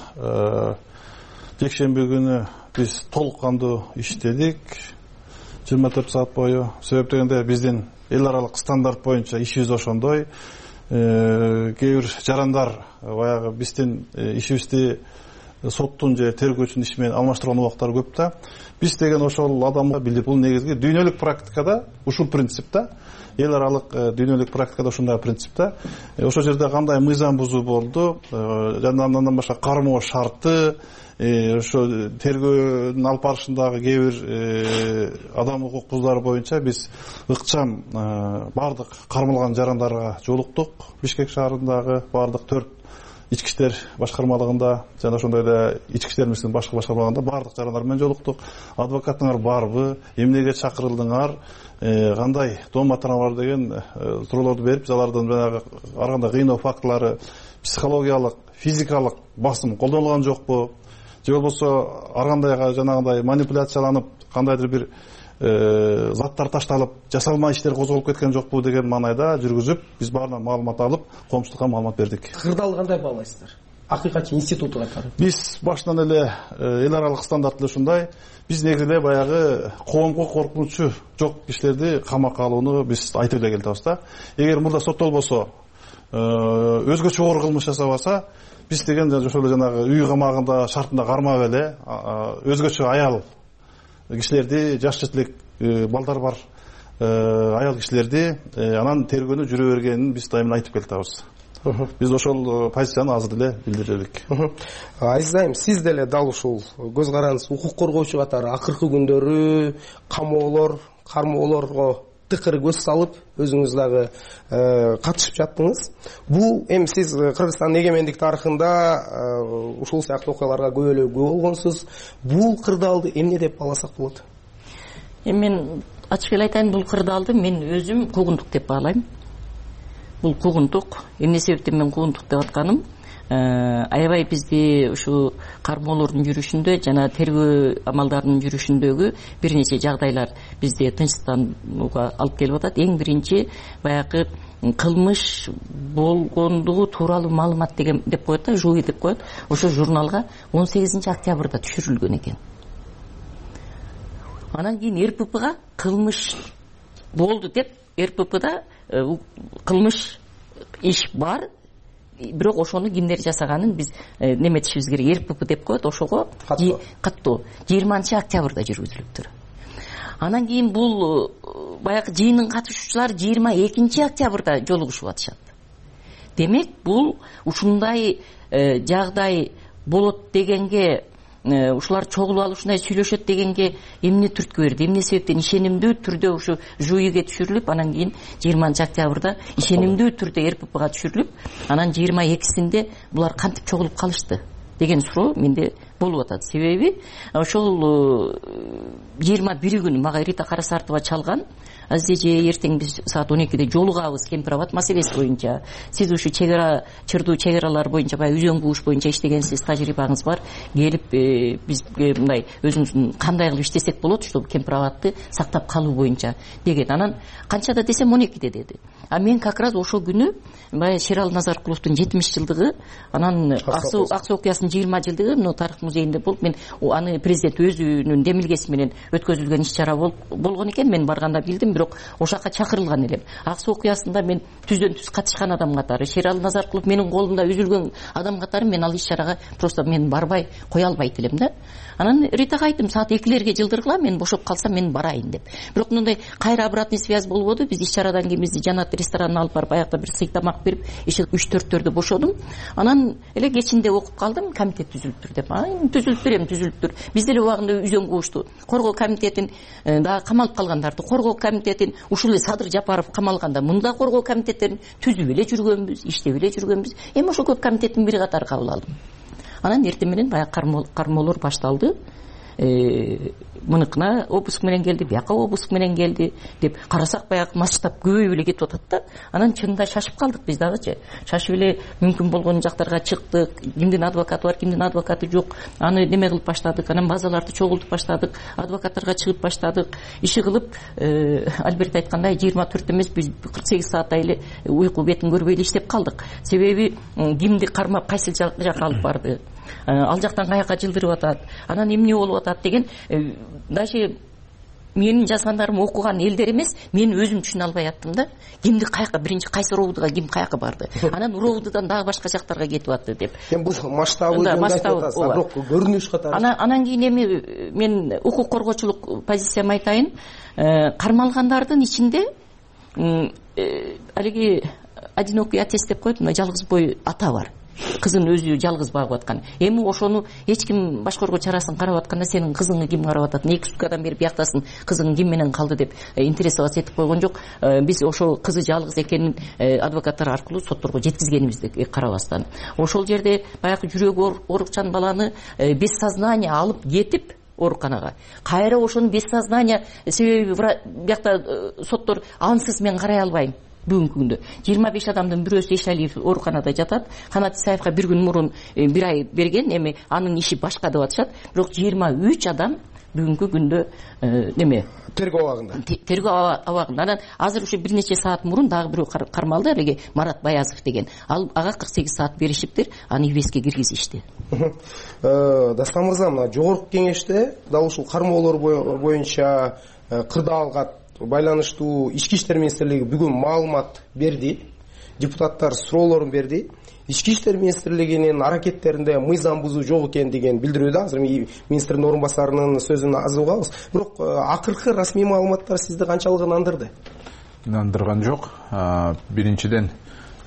жекшемби күнү биз толук кандуу иштедик 24 саат бою. Себеп дегенде биздин эл аралык стандарт боюнча ишибиз ошондой. Кээ бир жарандар баягы биздин ишибизди соттун же тергөөчүнүн иши менен алмаштырган убактар көп да. Биз деген ошол адамга билдип, бул негизги дүйнөлүк практикада ушул принципта, эл аралык дүйнөлүк практикада ушундай принципта. Ошол жерде кандай мыйзам бузуу болду, жана андан башка кармоо шарты, ошо тергөөнүн алып барышындагы кээ бир адам укук бузуулары боюнча биз ыкчам бардык кармалган жарандарга жолуктук. Бишкек шаарындагы бардык 4 ички иштер башкармалыгында жана ошондой эле ички иштер министрлигинин башкы башкармалыгында бардык жарандар менен жолуктук. Адвокатыңар барбы, эмнеге чакырылдыңар, кандай дооматтар бар деген суроолорду берип, биз алардан жанагы ар кандай кыйноо фактылары, психологиялык, физикалык басым колдонулган жокпу, же болбосо ар кандайга жанагындай манипуляцияланып, кандайдыр бир заттар ташталып, жасалма иштер козголуп кеткен жокпу деген маанайда жүргүзүп, биз баарынан маалымат алып, коомчулукка маалымат бердик. Кырдаалды кандай баалайсыздар? Акыйкатчы институтуга кайтарып. Биз башынан эле эл аралык стандарт эле ушундай. Биз негизинде баягы коомго коркунучу жок кишилерди камакка алууну биз айтып эле келатабыз да. Эгер мурда соттолбосо, өзгөчө оор кылмыш жасабаса, биз деген ошол жанагы үй камагында шартында кармап эле өзгөчө аял кишилерди, жаш жетилик балдар бар аял кишилерди анан тергөөнү жүрө бергенин биз дайыма айтып келатабыз. биз ошол позицияны азыр деле билдире элек. Азиз айым, сиз деле дал ушул көз карандыңыз, укук коргоочу катары акыркы күндөрү камоолор, кармоолорго тыкыр көз салып, өзүңүз дагы катышып жаттыңыз. Бул эми сиз Кыргызстандын эгемендик тарыхында ушул сыяктуу окуяларга көп эле күбө болгонсуз. Бул кырдаалды эмне деп бааласак болот? Мен ачык эле айтайын, бул кырдаалды мен өзүм куугунтук деп баалайм. Бул куугунтук. Эмне себептен мен куугунтук деп атканым? Аябай бизди ушу кармоолордун жүрүшүндө жана тергөө амалдарынын жүрүшүндөгү бир нече жагдайлар бизди тынчтанууга алып келип атат. Эң биринчи баягы кылмыш болгондугу тууралуу маалымат деген деп коет да, жуй деп коет. Ошо журналга 18 октябрда түшүрүлгөн экен. Анан кийин РППга кылмыш болду деп, РППда кылмыш иш бар, бирок ошону кимдер жасаганын биз неметишибиз керек. РПП деп коет, ошого каттоо 20 октябрда жүргүзүлүптүр. Анан кийин бул баягы жыйындын катышуучулары 22 октябрда жолугушуп атышат. Демек бул ушундай жагдай болот дегенге, ушулар чогулуп алып ушундай сүйлөшөт дегенге эмне түрткү берди, эмне себептен ишенимдүү түрдө ушу жуйге түшүрүлүп, анан кийин 20 октябрда ишенимдүү түрдө РППга түшүрүлүп, анан 22-синде булар кантип чогулуп калышты деген суроо менде болуп атат. Себеби ошол 21 күнү мага Рита Карасартова чалган: Азиз эже, эртең биз саат 12-де жолугабыз Кемпирабад маселеси боюнча. Сиз ушу чегара, чырдуу чегаралар боюнча, баягы үзөң кууш боюнча иштегенсиз, тажрыйбаңыз бар. Келип бизге мындай өзүңүздүн кандай кылып иштесек болот, ушул Кемпирабадты сактап калуу боюнча деген. Анан канчада десем 12-де деди. А мен как раз ошол күнү баягы Шералы Назаркуловдун 70 жылдыгы, анан Аксу окуясынын 20 жылдыгы мына тарых музейинде болуп, мен аны президент өзүнүн демилгеси менен өткөзүлгөн иш-чара болгон экен. Мен барганда билдим, бирок ошака чакырылган элем. Аксу окуясында мен түздөн түз катышкан адам катары, Шералы Назаркулов менин колумда үзүлгөн адам катары мен ал иш-чарага просто мен барбай кое албайт элем да. Анан Ритага айттым, саат 2-лерге жылдыргыла, мен бошоп калсам мен барайын деп. Бирок мындай кайра обратный связь болбоду. Биз иш-чарадан кийин бизди Жанат ресторанына алып барып, аякта бир сый тамак берип, иши 3-4-төрдө бошодум. Анан эле кечинде окуп калдым, комитет түзүлүптүр деп. Түзүлүптүр. Биз деле убагында үзөң куушту, коргоо комитетин дагы камалып калгандарды, коргоо комитетин ушул эле Садыр Жапаров камалганда мында коргоо комитеттерин түзүп эле жүргөнбүз, иштеп эле жүргөнбүз. Эми ошол көп комитеттин бири катары кабыл алдым. Анан эртең менен баягы кармоолор башталды. Мыныкына обыск менен келди, бияка обыск менен келди деп карасак, баягы масштаб көбөйүп эле кетип атат да. Анан чынында шашып калдык биз дагычы. Шашып эле мүмкүн болгон жактарга чыктык. Кимдин адвокаты бар, кимдин адвокаты жок. Аны неме кылып баштадык. Анан базаларды чогултуп баштадык. Адвокаттарга чыгып баштадык. Иши кылып, Альберт айткандай 24 эмес, биз 48 сааттай эле уйку бетин көрбөй эле иштеп калдык. Себеби кимди кармап кайсы жакка алып барды, ал жактан каяка жылдырып атат, анан эмне болуп атат деген, даже менин жазгандарым окуган элдер эмес, мен өзүм түшүнө албай аттым да. Кимди каяка, биринчи кайсы роудуга ким каяка барды, анан роудудан дагы башка жактарга кетип атты деп. Эми бул масштабы бирок көрүнүш катары. Анан кийин эми мен укук коргоочулук позициямды айтайын. Кармалгандардын ичинде алиги одинокий отец деп коет, мына жалгыз бой ата бар. Кызын өзү жалгыз багып аткан. Эми ошону эч ким башкаруу чарасын карап атканда, сенин кызыңды ким карап атат, 2 суткадан бери бияктасың, кызың ким менен калды деп интересоваться этип койгон жок. Биз ошол кызы жалгыз экенин адвокаттар аркылуу сотторго жеткизгенибизди карабастан. Ошол жерде баягы жүрөгү оорукчан баланы без сознания алып кетип ооруканага. Кайра ошону без сознания, себеби биякта соттор ансыз мен карай албайм. Бүгүнкү күндө 25 адамдын бирөөсү Эшалиев ооруканада жатат. Канат Исаевка 1 күн мурун 1 ай берген, эми анын иши башка деп атышат. Бирок 23 адам бүгүнкү күндө неме тергөө абагында. Тергөө абагында. Анан азыр ушу бир нече саат мурун дагы бирөө кармалды, эле Марат Баязов деген. Ага 48 саат беришиптир, аны ИВСке киргизишти. Дастан мырза, мына жогорку кеңеште дал ушул кармоолор боюнча кырдаалга байланыштуу Ички иштер министрлиги бүгүн маалымат берди. Депутаттар суроолорун берди. Ички иштер министрлигинин аракеттеринде мыйзам бузуу жок экен деген билдирүүдө. Азыр министрдин орун басарынын сөзүн аз угабыз. Бирок акыркы расмий маалыматтар сизди канчалык ынандырды? Ынандырган жок. Биринчиден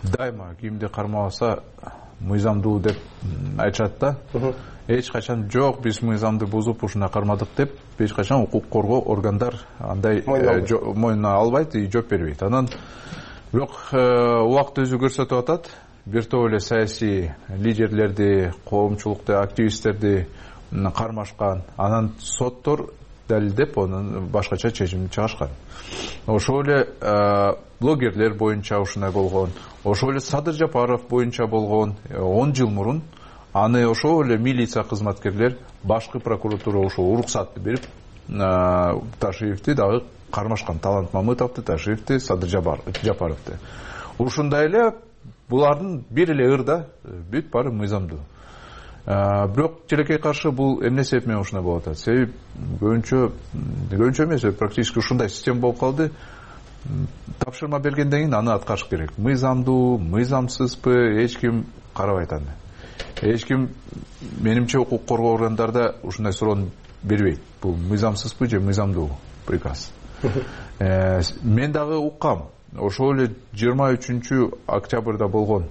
дайыма кимди кармабаса мыйзамдуу деп айтышат да. Эч качан жок, биз мыйзамды бузуп ушуна кармадык деп эч качан укук коргоо органдар андай мойнуна албайт и жооп бербейт. Анан бирок убакыт өзү көрсөтүп атат, бир топ эле саясий лидерлерди, коомчулукту, активисттерди кармашкан, анан соттор далилдеп анын башкача чечим чыгышкан. Ошол эле блогерлер боюнча ушундай болгон, ошол эле Садыр Жапаров боюнча болгон 10 жыл мурун аны ошол эле милиция кызматкерлер башкы прокуратура ошол уруксатты берип Ташиевди дагы кармашкан, Талант Мамытовду, Ташиевди, Садыр Жапаровду. Ушундай эле булардын бир эле ырда бүт баары мыйзамдуу. Бирок тилекке каршы бул эмне себеп менен ушундай болуп атат? Себеп көбүнчө эмес, практически ушундай система болуп калды. Тапшырма бергенден кийин аны аткарыш керек. Мыйзамдуу, мыйзамсызбы, эч ким карабайт аны. Эч ким менимче укук коргоо органдарда ушундай суроону бербейт. Бул мыйзамсызбы же мыйзамдуу приказ. Мен дагы уккам. Ошол эле 23 октябрда болгон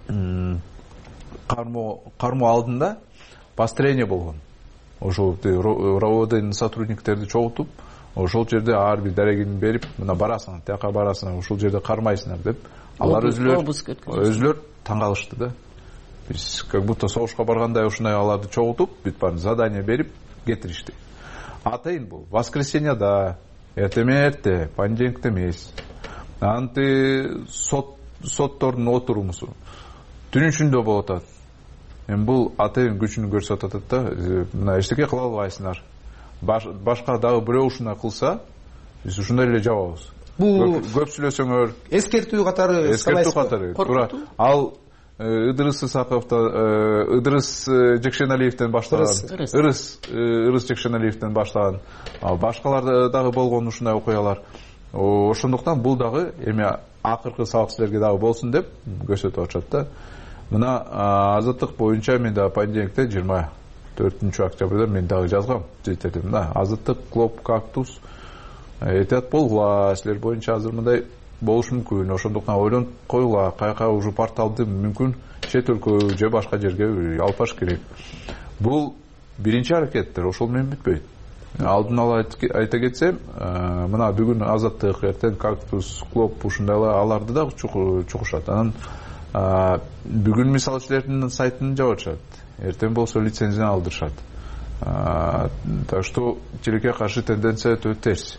кармоо алдында построение болгон. Ошол РОВДнын сотрудниктерди чогултуп, ошол жерде ар бир дарегин берип, мына барасың, тияка барасың, ошол жерде кармайсыңар деп, алар өзүлөр таң калышты да. Биз как будто согушка баргандай ушундай аларды чогултуп, бүт баарын задание берип кетиришти. Атайын бул воскресеньяда, эртең понедельникте эмес. Анты соттордун отурумусу түнүшүндө болуп атат. Эми бул атайын күчүн көрсөтүп атат да, мына эчтеке кыла албайсыңар. Башка дагы бирөө ушундай кылса, биз ушундай эле жабабыз. Бул көп сүйлөсөңөр, эскертүү катары. Туура. Ал Ыдырыс Исаковдон, Ыдырыс Жекшеналиевден баштаган, Ырыс Жекшеналиевден баштаган, башкалар дагы болгон ушундай окуялар. Ошондуктан бул дагы эми акыркы сабак силерге дагы болсун деп көрсөтүп атышат да. Мына азаттык боюнча мен дагы понедельникте 24 октябрда мен дагы жазгам. Жетердим да. Азаттык, Клоп, Кактус этият болгула, силер боюнча азыр мындай болуш мүмкүн. Ошондуктан ойлонуп койгула, каяка уже порталды мүмкүн чет өлкө же башка жерге алып барыш керек. Бул биринчи аракеттер, ошол менен бүтпөйт. Алдын ала айта кетсем, мына бүгүн Азаттык, эртең Кактус, Клоп ушундайлар аларды да чукушат. Анан бүгүн мисалы силердин сайтын жабышат. Эртең болсо лицензияны алдырышат. Так что тилекке каршы тенденция өтө терс.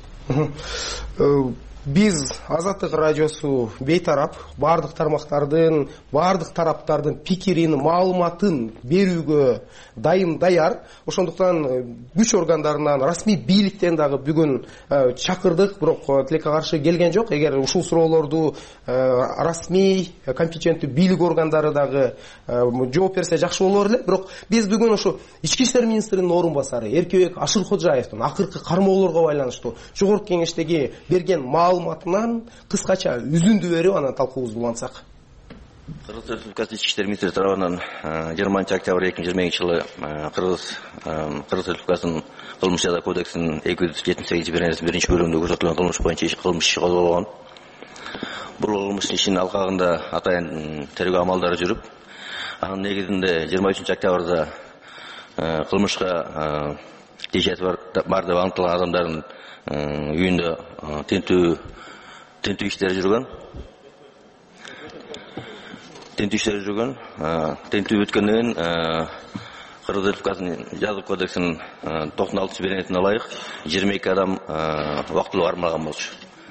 Биз Азаттык радиосу бейтарап бардык тармактардын, бардык тараптардын пикирин, маалыматын берүүгө даяр. Ошондуктан күч органдарынан, расмий бийликтен дагы бүгүн чакырдык, бирок тилекке каршы келген жок. Эгер ушул суроолорду расмий, компетенттүү бийлик органдары дагы жооп берсе жакшы болор эле. Бирок биз бүгүн ошо Ички иштер министринин орун басары Эркебек Ашыркожаевдин акыркы кармоолорго байланыштуу жогорку кеңештеги берген маалыматынан кыскача үзүндү берип анан талкуубузду улантсак. Кыргыз Республикасы Ички иштер министри тарабынан 20 октябрь 2020 жылы Кыргыз Республикасынын кылмыш жаза кодексинин 278 биринчи бөлүгүндө көрсөтүлгөн кылмыш боюнча кылмыш иши козголгон. Бул кылмыш ишинин алкагында атайын тергөө амалдары жүрүп, анын негизинде 23 октябрда кылмышка тиешеси бар деп аныкталган адамдардын үйүндө тинтүү иштери жүргөн. Тинтүү бүткөндөн кийин Кыргыз Республикасынын жаза кодексинин 96-беренетине ылайык 22 адам убактылуу кармалган болчу.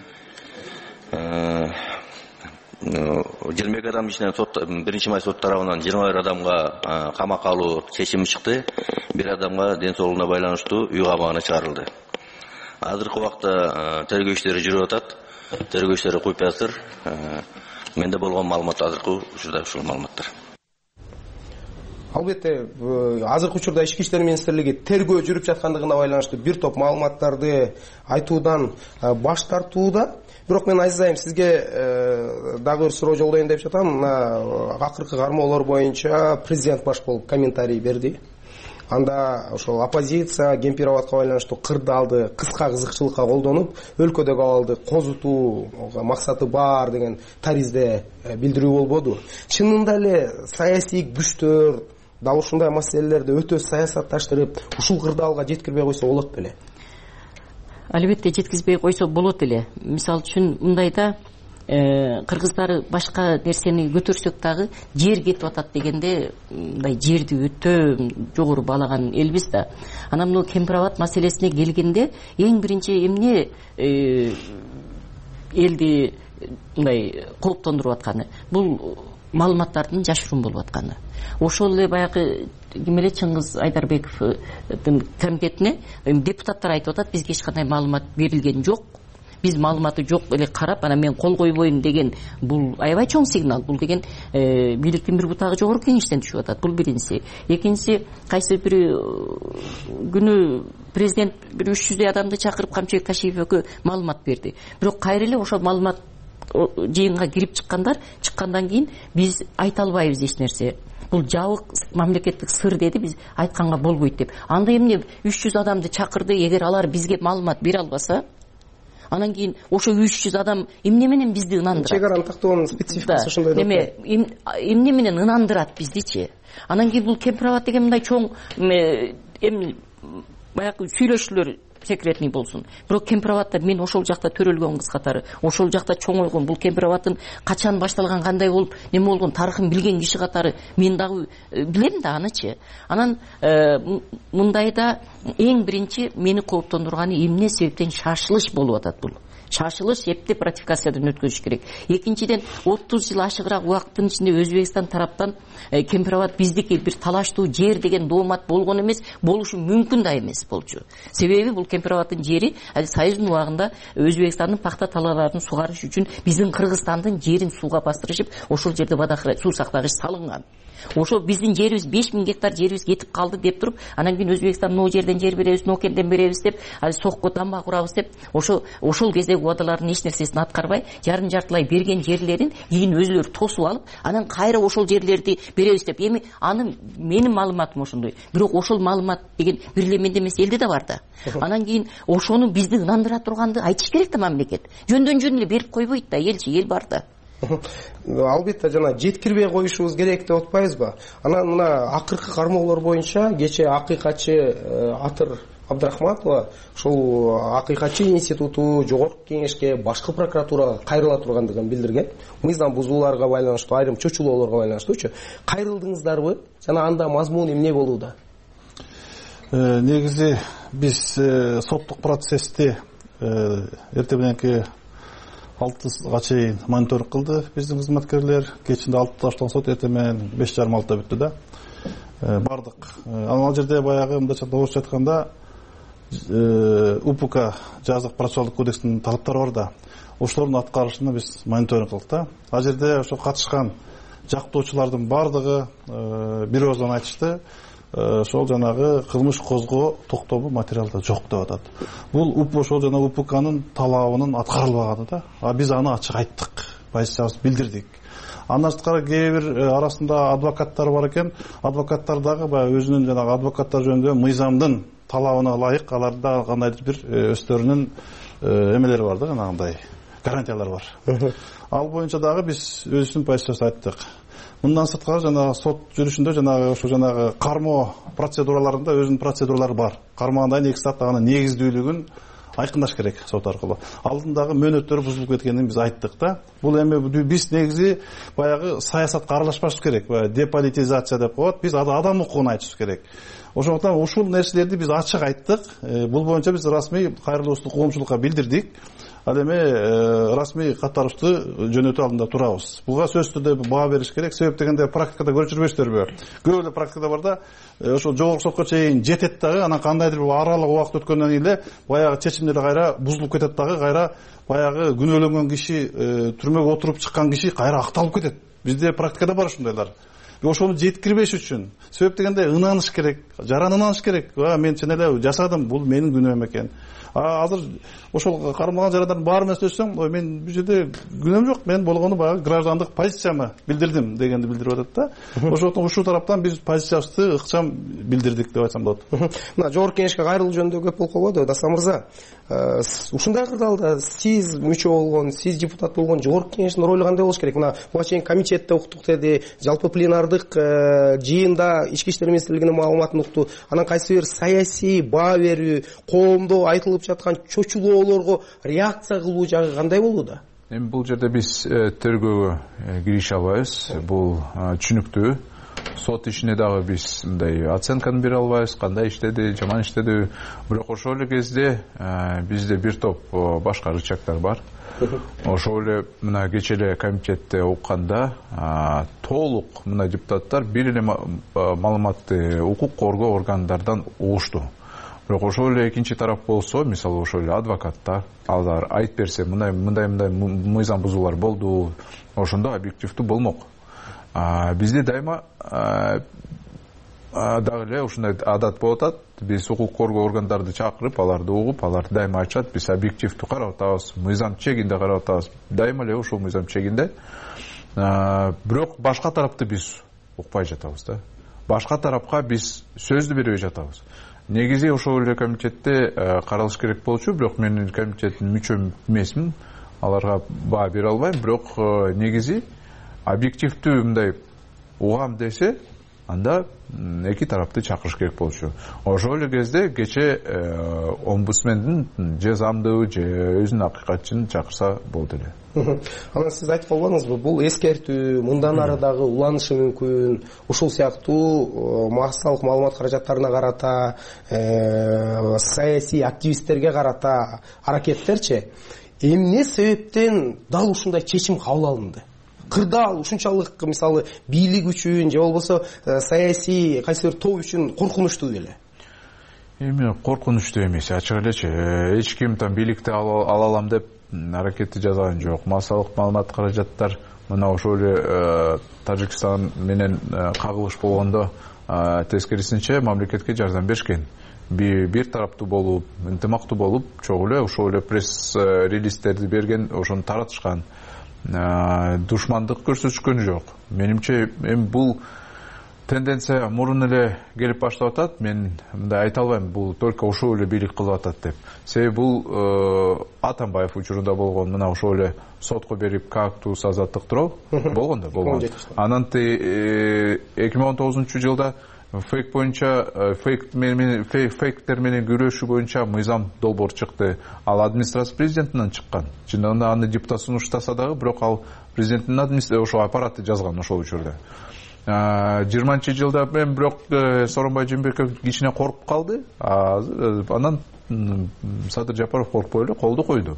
22 адам ичинен биринчи май сот тарабынан 21 адамга камакка алуу чечими чыкты. Бир адамга ден соолугуна байланыштуу үй камагына чыгарылды. Азыркы убакта тергөө иштери жүрүп атат. Тергөө иштери куюп жатыр. Менде болгон маалымат азыркы учурда ушул маалыматтар. Албетте, азыркы учурда Ички иштер министрлиги тергөө жүрүп жаткандыгына байланыштуу бир топ маалыматтарды айтуудан баш тартууда. Бирок мен Азиз айым сизге дагы бир суроо жолдоюн деп жатам. Мына акыркы кармоолор боюнча президент баш болуп комментарий берди. анда ошол оппозиция кемпироватка байланыштуу кырдаалды кыска кызыкчылыкка колдонуп өлкөдөгү абалды козутууга максаты бар деген таризде билдирүү болбоду. Чынында эле саясий күчтөр дал ушундай маселелерди өтө саясатташтырып ушул кырдаалга жеткирбей койсо болот беле? Албетте жеткизбей койсо болот эле. Мисалы үчүн мындайда кыргыздар башка нерсени көтөрсөк дагы жер кетип атат дегенде мындай жерди өтө жогору баалаган элбиз да. Анан бул кемпироват маселесине келгенде эң биринчи эмне элди мындай кооптондуруп атканы бул маалыматтардын жашыруун болуп атканы. Ошол эле баягы ким эле Чыңгыз Айдарбековдун комитетине депутаттар айтып атат, бизге эч кандай маалымат берилген жок. Биз маалыматы жок эле карап, анан мен кол койбойм деген бул аябай чоң сигнал. Бул деген бийликтин бир бутагы жогорку кеңештен түшүп атат. Бул биринчиси. Экинчиси, кайсы бир күнү президент бир 300 адамды чакырып Камчыбек Кашиевге маалымат берди. Бирок кайра эле ошол маалымат жыйынга кирип чыккандан кийин биз айта албайбыз эч нерсе. Бул жабык мамлекеттик сыр деди, биз айтканга болбойт деп. Анда эмне 300 адамды чакырды, эгер алар бизге маалымат бере албаса, анан кийин ошо 300 адам эмне менен бизди ынандырат? Чек араны тактоонун спецификасы ошондой. Эмне менен ынандырат биздичи? Анан кийин бул кемпироват деген мындай чоң баягы сүйлөшүүлөр секретный болсун. Бирок кемпироваттар мен ошол жакта төрөлгөн кыз катары, ошол жакта чоңойгон, бул кемпироваттын качан башталган, кандай болуп, неме болгон тарыхын билген киши катары мен дагы билем да анычы. Анан мындайда эң биринчи мени кооптондурганы эмне себептен шашылыш болуп атат бул. Шашылыш эптеп ратификациядан өткөзүш керек. Экинчиден 30 жыл ашыгыраак убакыттын ичинде Өзбекстан тараптан кемпироват биздики бир талаштуу жер деген доомат болгон эмес, болушу мүмкүн да эмес болчу. Себеби бул кемпироваттын жери Союздун убагында Өзбекстандын пахта талааларын сугарыш үчүн биздин Кыргызстандын жерин сууга бастырышып, ошол жерде суу сактагыч салынган. Ошо биздин жерибиз 5000 гектар жерибиз кетип калды деп туруп, анан кийин Өзбекстан но жерден жер беребиз, но кенден беребиз деп, сокко дамба курабыз деп, ошол кездеги убадалардын эч нерсесин аткарбай, жарым-жартылай берген жерлерин кийин өзүлөрү тосуп алып, анан кайра ошол жерлерди беребиз деп. Эми аны менин маалыматым ошондой. Бирок ошол маалымат деген бир эле менде эмес, элде да бар да. Анан кийин ошону бизди ынандыра турганды айтыш керек да мамлекет. Жөндөн эле берип койбойт да, элчи, эл бар да. Албетте жана жеткирбей коюшубуз керек деп атпайбызбы? Анан мына акыркы кармоолор боюнча кече акыйкатчы Атыр Абдрахматова ушул акыйкатчы институту жогорку кеңешке, башкы прокуратурага кайрыла тургандыгын билдирген. Мыйзам бузууларга байланыштуу, айрым чочулоолорго байланыштуучу. Кайрылдыңыздарбы? Жана анда мазмун эмне болууда? Негизи биз соттук процессти эртең мененки 6-га чейин мониторинг кылды биздин кызматкерлер. Кечинде 6-та башталган сот эртең менен 5:30-6-да бүттү да. Бардык. Ал жерде баягы мындайча орусча айтканда УПК жазык процессуалдык кодекстин талаптары бар да. Ошолордун аткарышына биз мониторинг кылдык да. Ал жерде ошо катышкан жактоочулардын бардыгы бир ооздан айтышты. Ошол жанагы кылмыш козгоо токтобу материалда жок деп атат. Бул ошол жана УПКнын талабынын аткарылбаганы да. Биз аны ачык айттык, позициябызды билдирдик. Андан сырткары кээ бир арасында адвокаттар бар экен. Адвокаттар дагы баягы өзүнүн жанагы адвокаттар жөнүндө мыйзамдын талабына ылайык аларда кандайдыр бир өздөрүнүн эмелери бар да, жанагындай гарантиялар бар. Ал боюнча дагы биз өзүбүздүн позициябызды айттык. Мындан сырткары жанагы сот жүрүшүндө жанагы ошо жанагы кармоо процедураларында өзүнүн процедуралары бар. Кармагандай негизи тактаганын негиздүүлүгүн айкындаш керек сот аркылуу. Алдындагы мөөнөттөр бузулуп кеткенин биз айттык да. Бул эми биз негизи баягы саясатка аралашпашыбыз керек. Деполитизация деп коет. Биз адам укугун айтышыбыз керек. Ошондуктан ушул нерселерди биз ачык айттык. Бул боюнча биз расмий кайрылуубузду коомчулукка билдирдик. Ал эми расмий катарышты жөнөтүү алдында турабыз. Буга сөзсүз түрдө баа бериш керек. Себеп дегенде практикада көрүп жүрбөйсүздарбы? Көп эле практикада бар да, ошо жогорку сотко чейин жетет дагы, анан кандайдыр бир аралык убакыт өткөндөн кийин эле баягы чечимдер кайра бузулуп кетет дагы, кайра баягы күнөөлөнгөн киши, түрмөгө отуруп чыккан киши кайра акталып кетет. Бизде практикада бар ушундайлар. ошону жеткирбеш үчүн себеп дегенде ынааныш керек, жаран ынааныш керек. Мен чын эле жасадым, бул менин күнөөм экен. Азыр ошол кармалган жарандардын баары менен сөзсөм, мен бул жерде күнөөм жок, мен болгону баягы граждандык позициямы билдирдим дегенди билдирип атат да. Ошондуктан ушул тараптан биз позициябызды ыкчам билдирдик деп айтсам болот. Мына жогорку кеңешке кайрылуу жөнүндө көп болуп калбады, Дастан мырза. Ушундай кырдаалда сиз мүчө болгон, сиз депутат болгон жогорку кеңештин ролу кандай болуш керек? Мына буга чейин комитетте уктук деди, жалпы пленардык жыйында ички иштер министрлигинин маалыматын укту. Анан кайсы бир саясий баа берүү, коомдо айтылып жаткан чочулоолорго реакция кылуу жагы кандай болууда? Эми бул жерде биз тергөөгө кирише албайбыз. Бул түшүнүктүү. Сот ишине дагы биз мындай оценканы бере албайбыз, кандай иштеди, жаман иштеди. Бирок ошол эле кезде бизде бир топ башка рычагдар бар. Ошол эле мына кече эле комитетте укканда толук мына депутаттар бир эле маалыматты укук коргоо органдардан угушту. Бирок ошол эле экинчи тарап болсо, мисалы ошол эле адвокаттар, алар айтып берсе, мындай мыйзам бузуулар болду, ошондо объективдүү болмок. Бизде дайыма дагы эле ушундай адат болуп атат. Биз укук коргоо органдарды чакырып, аларды угуп, алар дайыма айтышат, биз объективдүү карап атабыз, мыйзам чегинде карап атабыз. Дайыма эле ушул мыйзам чегинде. Бирок башка тарапты биз укпай жатабыз да. Башка тарапка биз сөздү бербей жатабыз. Негизи ошол эле комитетте каралыш керек болчу, бирок мен комитеттин мүчө эмесмин. Аларга баа бере албайм, бирок негизи объективдүү мындай угам десе, анда эки тарапты чакырыш керек болчу. Ошол эле кезде кече омбудсмендин же замдыбы же өзүнүн акыйкатчын чакырса болду эле. Анан сиз айтып калбадыңызбы, бул эскертүү, мындан ары дагы уланышы мүмкүн, ушул сыяктуу массалык маалымат каражаттарына карата, саясий активисттерге карата аракеттерчи эмне себептен дал ушундай чечим кабыл алынды? Кырдаал ушунчалык, мисалы, бийлик үчүн же болбосо саясий кайсы бир топ үчүн коркунучтуу беле? Эми коркунучтуу эмес, ачык элечи. Эч ким там бийликти ала алам деп аракетти жасаган жок. Массалык маалымат каражаттар мына ошол эле Тажикстан менен кагылыш болгондо тескерисинче мамлекетке жардам беришкен. Бир тараптуу болуп, ынтымактуу болуп, чогуу эле ошол эле пресс релизтерди берген, ошону таратышкан. Душмандык көрсөтүшкөн жок. Менимче эми бул тенденция мурун эле келип баштап атат. Мен мындай айта албайм, бул только ошол эле бийлик кылып атат деп. Себеби бул Атамбаев учурунда болгон, мына ошол эле сотко берип кактус азаттык турабы болгон да болгон. Анан 2019-жылда фейк боюнча фейктер менен күрөшүү боюнча мыйзам долбоор чыкты. Ал администрация президентинен чыккан. Чындыгында аны депутат сунуштаса дагы, бирок ал президенттин ошо аппараты жазган ошол учурда. 20-жылда мен бирок Сооронбай Жээнбеков кичине коркуп калды. Анан Садыр Жапаров коркпой эле колду койду.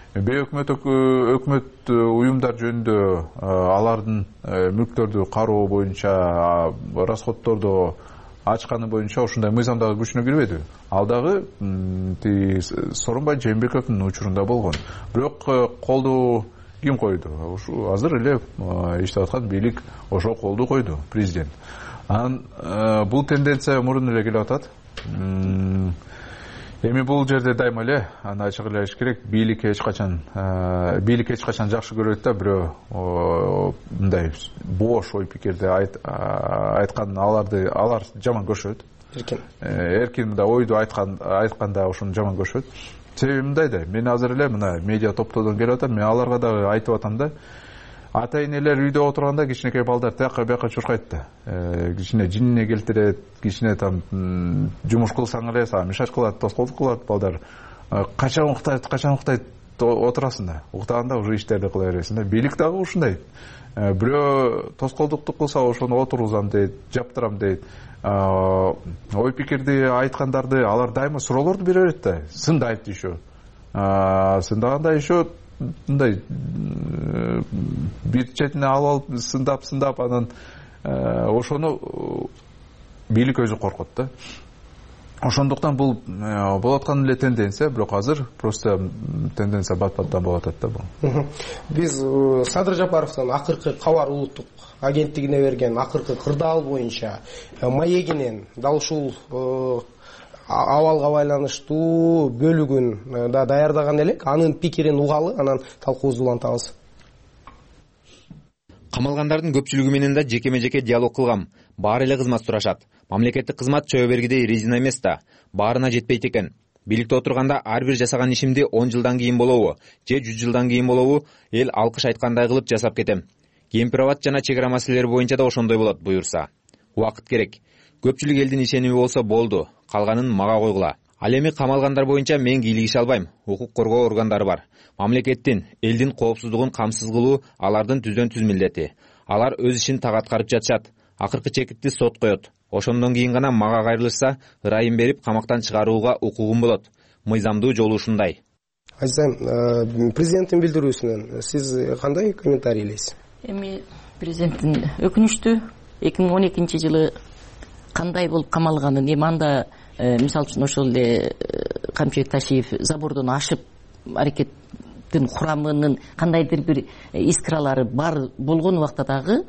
Өкмөт уюмдар жөнүндө алардын мүлктөрдү кароо боюнча, расходдорду ачканы боюнча ушундай мыйзам дагы күчүнө кирбеди. Ал дагы Сооронбай Жээнбековдун учурунда болгон. Бирок колду ким койду? Ушу азыр эле иштеп аткан бийлик ошол колду койду, президент. Анан бул тенденция мурун эле келип атат. Эми бул жерде дайыма эле аны ачык эле айтыш керек, бийлик эч качан жакшы көрөт да, бирөө мындай бош ой пикирди айткан алар жаман көрүшөт. Эркин мындай ойду айтканда ошону жаман көрүшөт. Себеби мындай да, мен азыр эле мына медиа топтодон келип атам, мен аларга дагы айтып атам да. Ата-энелер үйдө отурганда кичинекей балдар тияка бияка чуркайт да. Кичине жинине келтирет, кичине там жумуш кылсаң эле мишаш кылат, тоскоолдук кылат балдар. Качан уктайт отурасың да. Уктаганда уже иштерди кыла бересиң да. Бийлик дагы ушундай. Бирөө тоскоолдукту кылса ошону отургузам дейт, жаптырам дейт. Ой пикирди айткандарды алар дайыма суроолорду бере берет да. Сындайт еще. Сындаганда еще мындай бир четине алып сындап анан ошону бийлик өзү коркот да. ошондуктан бул болуп аткан эле тенденция, бирок азыр просто тенденция бат-баттан болуп атат да бул. Биз Садыр Жапаровдон акыркы кабар улуттук агенттигине берген акыркы кырдаал боюнча маегинен дал ушул абалга байланыштуу бөлүгүн да даярдаган элек. Анын пикирин угалы, анан талкуубузду улантабыз. Камалгандардын көпчүлүгү менен да жекеме-жеке диалог кылгам. Баары эле кызмат сурашат. Мамлекеттик кызмат чөбө бергидей резина эмес да, баарына жетпейт экен. Бийликте отурганда ар бир жасаган ишимди 10 жылдан кийин болобу, же 100 жылдан кийин болобу, эл алкыш айткандай кылып жасап кетем. Кемпир-абад жана чек ара маселелери боюнча да ошондой болот буюрса. Убакыт керек. Көпчүлүк элдин ишеними болсо болду, калганын мага койгула. Ал эми камалгандар боюнча мен кийлигише албайм. Укук коргоо органдары бар. Мамлекеттин, элдин коопсуздугун камсыз кылуу алардын түздөн түз милдети. Алар өз ишин так аткарып жатышат. Акыркы чекитти сот коет. Ошондон кийин гана мага кайрылышса, ырайым берип камактан чыгарууга укугум болот. Мыйзамдуу жолу ушундай. Азизайым, президенттин билдирүүсүнөн сиз кандай комментарийлейсиз? Эми президенттин өкүнүчтүү 2012 жылы кандай болуп камалганын, эми анда мисалы үчүн ошол эле Камчыбек Ташиев забордон ашып аракеттин курамынын кандайдыр бир искралары бар болгон убакта дагы